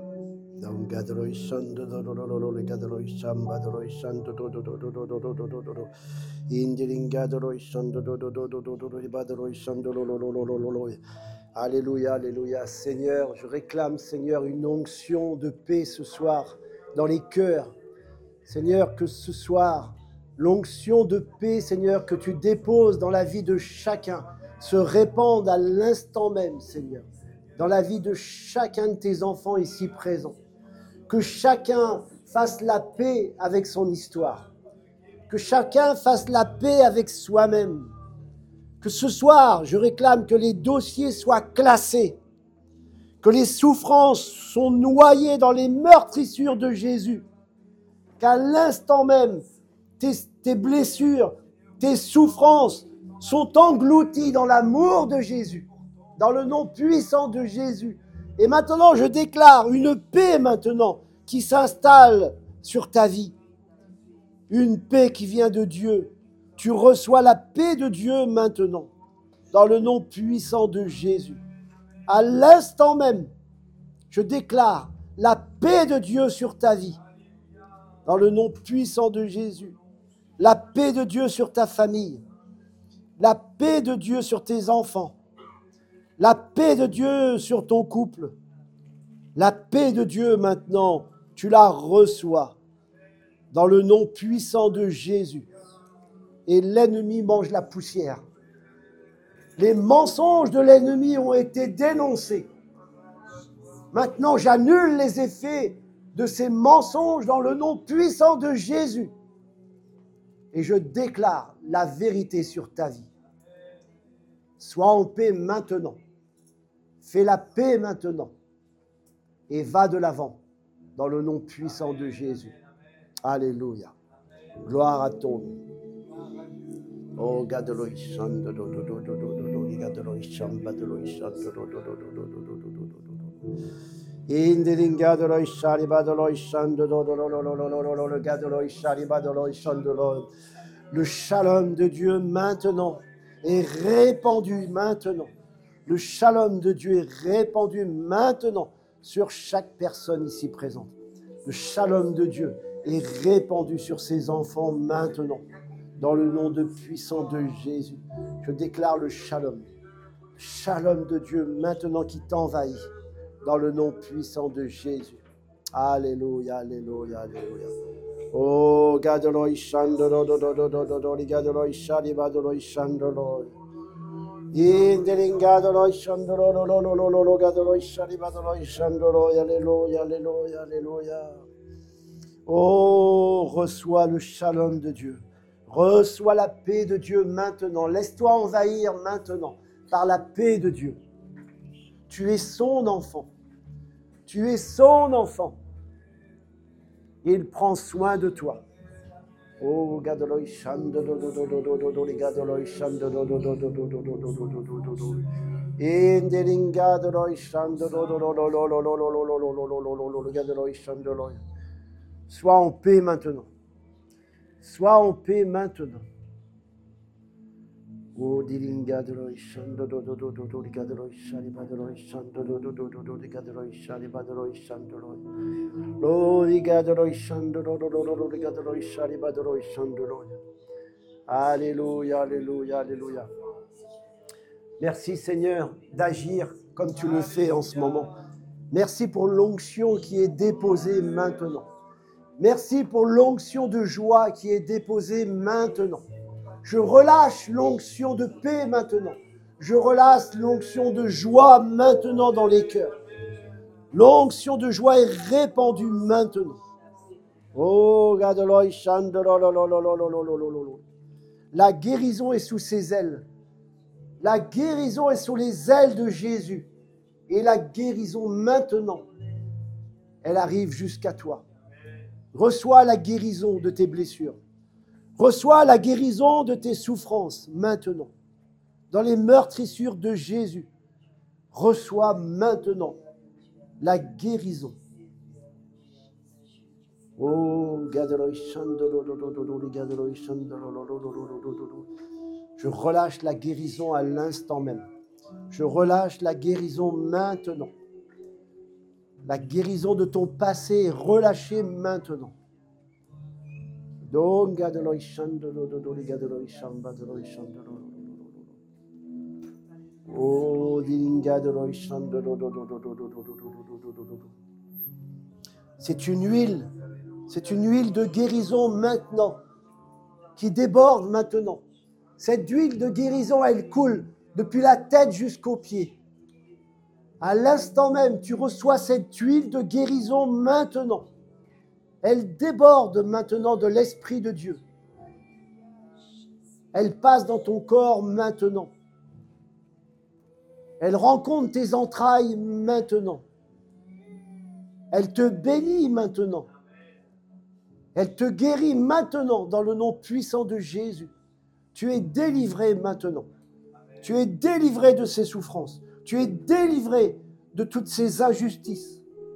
Alléluia, alléluia. Seigneur, je réclame, Seigneur, une onction de paix ce soir dans les cœurs. Seigneur, que ce soir, l'onction de paix, Seigneur, que tu déposes dans la vie de chacun, se répande à l'instant même, Seigneur, dans la vie de chacun de tes enfants ici présents. Que chacun fasse la paix avec son histoire. Que chacun fasse la paix avec soi-même. Que ce soir, je réclame que les dossiers soient classés. Que les souffrances sont noyées dans les meurtrissures de Jésus. Qu'à l'instant même, tes blessures, tes souffrances sont englouties dans l'amour de Jésus. Dans le nom puissant de Jésus. Et maintenant, je déclare une paix maintenant qui s'installe sur ta vie. Une paix qui vient de Dieu. Tu reçois la paix de Dieu maintenant. Dans le nom puissant de Jésus. À l'instant même, je déclare la paix de Dieu sur ta vie. Dans le nom puissant de Jésus. La paix de Dieu sur ta famille. La paix de Dieu sur tes enfants. La paix de Dieu sur ton couple. La paix de Dieu maintenant, tu la reçois dans le nom puissant de Jésus. Et l'ennemi mange la poussière. Les mensonges de l'ennemi ont été dénoncés. Maintenant, j'annule les effets de ces mensonges dans le nom puissant de Jésus. Et je déclare la vérité sur ta vie. Sois en paix maintenant. Fais la paix maintenant. Et va de l'avant dans le nom puissant de Jésus. Alléluia. Gloire à ton nom. Oh, le shalom de Dieu maintenant est répandu maintenant. Le shalom de Dieu est répandu maintenant sur chaque personne ici présente. Le shalom de Dieu est répandu sur ses enfants maintenant. Dans le nom de puissant de Jésus, je déclare le shalom. Shalom de Dieu maintenant qui t'envahit. Dans le nom puissant de Jésus. Alléluia, alléluia, alléluia. Oh, gadoloi shandolo, gadoloi shalibadoloi shandolo. Indelingadoloi shandolo, gadoloi shalibadoloi shandolo. Alléluia, alléluia, alléluia. Oh, reçois le shalom de Dieu. Reçois la paix de Dieu maintenant. Laisse-toi envahir maintenant par la paix de Dieu. Tu es son enfant. Tu es son enfant. Il prend soin de toi. Oh, gadoloi shando do do do do do do do li gadoloi shando do do do do do do do do do do do do. Indeling gadoloi shando do do do do do do do do do do do do gadoloi shando lo. Sois en paix maintenant. Sois en paix maintenant. Oh, diling gadoloi shando do do do do do li gadoloi shali badoloi shando do do do do do li gadoloi shali badoloi shando lo. Lo li gadoloi shando do do do do do li gadoloi shali badoloi shando lo. Alléluia, alléluia, alléluia. Merci Seigneur d'agir comme tu le fais en ce moment. Merci pour l'onction qui est déposée maintenant. Merci pour l'onction de joie qui est déposée maintenant. Je relâche l'onction de paix maintenant. Je relâche l'onction de joie maintenant dans les cœurs. L'onction de joie est répandue maintenant. Oh, la guérison est sous ses ailes. La guérison est sous les ailes de Jésus. Et la guérison maintenant, elle arrive jusqu'à toi. Reçois la guérison de tes blessures. Reçois la guérison de tes souffrances maintenant. Dans les meurtrissures de Jésus, reçois maintenant la guérison. Oh, je relâche la guérison à l'instant même. Je relâche la guérison maintenant. La guérison de ton passé est relâchée maintenant. C'est une huile de guérison maintenant, qui déborde maintenant. Cette huile de guérison, elle coule depuis la tête jusqu'aux pieds. À l'instant même, tu reçois cette huile de guérison maintenant. Elle déborde maintenant de l'Esprit de Dieu. Elle passe dans ton corps maintenant. Elle rencontre tes entrailles maintenant. Elle te bénit maintenant. Elle te guérit maintenant dans le nom puissant de Jésus. Tu es délivré maintenant. Tu es délivré de ces souffrances. Tu es délivré de toutes ces injustices.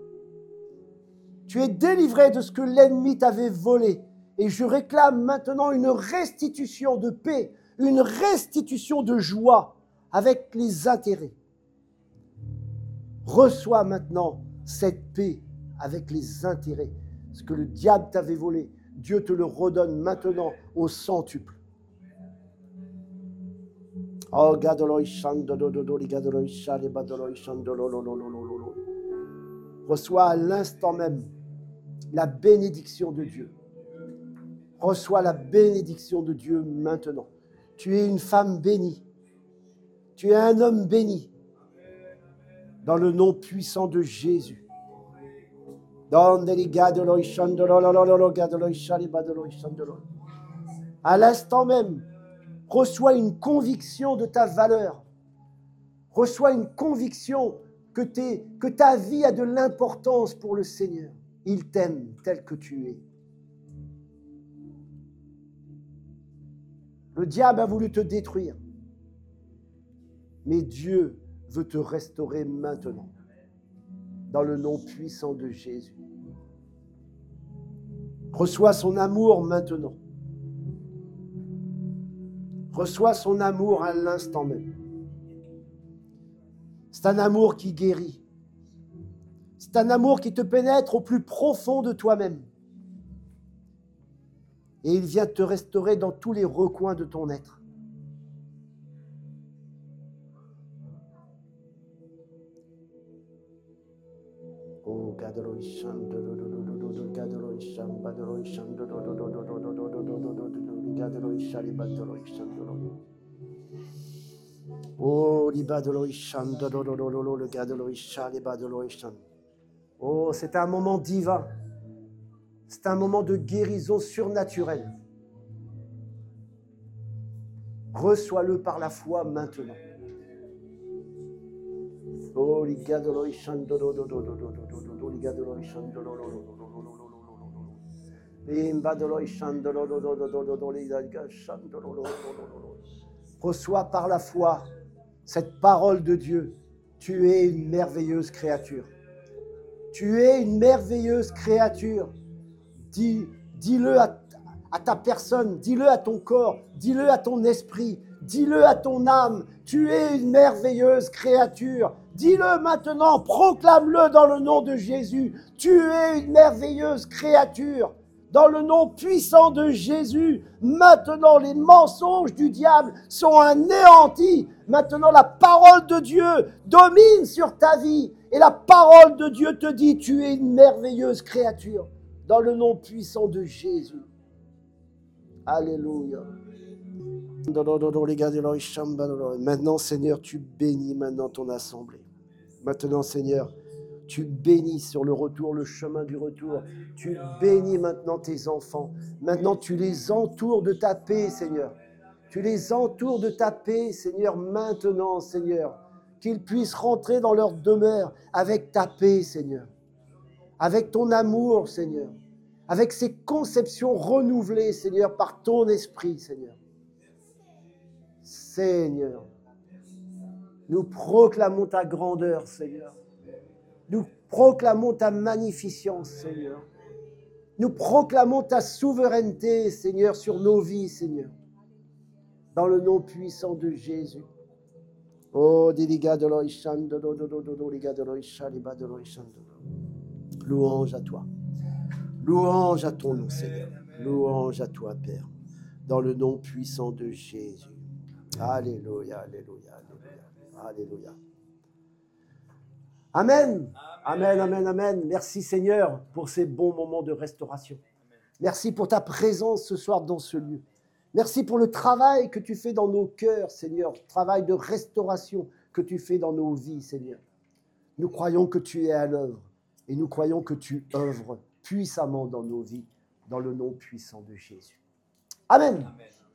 Tu es délivré de ce que l'ennemi t'avait volé. Et je réclame maintenant une restitution de paix, une restitution de joie avec les intérêts. Reçois maintenant cette paix avec les intérêts. Ce que le diable t'avait volé, Dieu te le redonne maintenant au centuple. Oh, reçois à l'instant même la bénédiction de Dieu. Reçois la bénédiction de Dieu maintenant. Tu es une femme bénie. Tu es un homme béni. Dans le nom puissant de Jésus. À l'instant même, reçois une conviction de ta valeur. Reçois une conviction que ta vie a de l'importance pour le Seigneur. Il t'aime tel que tu es. Le diable a voulu te détruire. Mais Dieu veut te restaurer maintenant. Dans le nom puissant de Jésus. Reçois son amour maintenant. Reçois son amour à l'instant même. C'est un amour qui guérit. C'est un amour qui te pénètre au plus profond de toi-même. Et il vient te restaurer dans tous les recoins de ton être. Oh, oh, c'est un moment divin. C'est un moment de guérison surnaturelle. Reçois-le par la foi maintenant. Reçois par la foi cette parole de Dieu. Tu es une merveilleuse créature. Tu es une merveilleuse créature. Dis-le à ta personne, dis-le à ton corps, dis-le à ton esprit, dis-le à ton âme. Tu es une merveilleuse créature. Dis-le maintenant, proclame-le dans le nom de Jésus. Tu es une merveilleuse créature. Dans le nom puissant de Jésus, maintenant les mensonges du diable sont anéantis. Maintenant la parole de Dieu domine sur ta vie. Et la parole de Dieu te dit, tu es une merveilleuse créature. Dans le nom puissant de Jésus. Alléluia. Maintenant, Seigneur, tu bénis maintenant ton assemblée. Maintenant, Seigneur, tu bénis sur le retour, le chemin du retour. Tu bénis maintenant tes enfants. Maintenant, tu les entoures de ta paix, Seigneur. Tu les entoures de ta paix, Seigneur, maintenant, Seigneur. Qu'ils puissent rentrer dans leur demeure avec ta paix, Seigneur. Avec ton amour, Seigneur. Avec ces conceptions renouvelées, Seigneur, par ton esprit, Seigneur. Seigneur, nous proclamons ta grandeur, Seigneur. Nous proclamons ta magnificence, Seigneur. Nous proclamons ta souveraineté, Seigneur, sur nos vies, Seigneur. Dans le nom puissant de Jésus. Oh, louange à toi. Louange à ton nom, Seigneur. Louange à toi, Père. Dans le nom puissant de Jésus. Alléluia, alléluia, alléluia. Alléluia. Amen. Amen, amen, amen. Merci Seigneur pour ces bons moments de restauration. Merci pour ta présence ce soir dans ce lieu. Merci pour le travail que tu fais dans nos cœurs, Seigneur. Travail de restauration que tu fais dans nos vies, Seigneur. Nous croyons que tu es à l'œuvre et nous croyons que tu œuvres puissamment dans nos vies, dans le nom puissant de Jésus. Amen. Amen.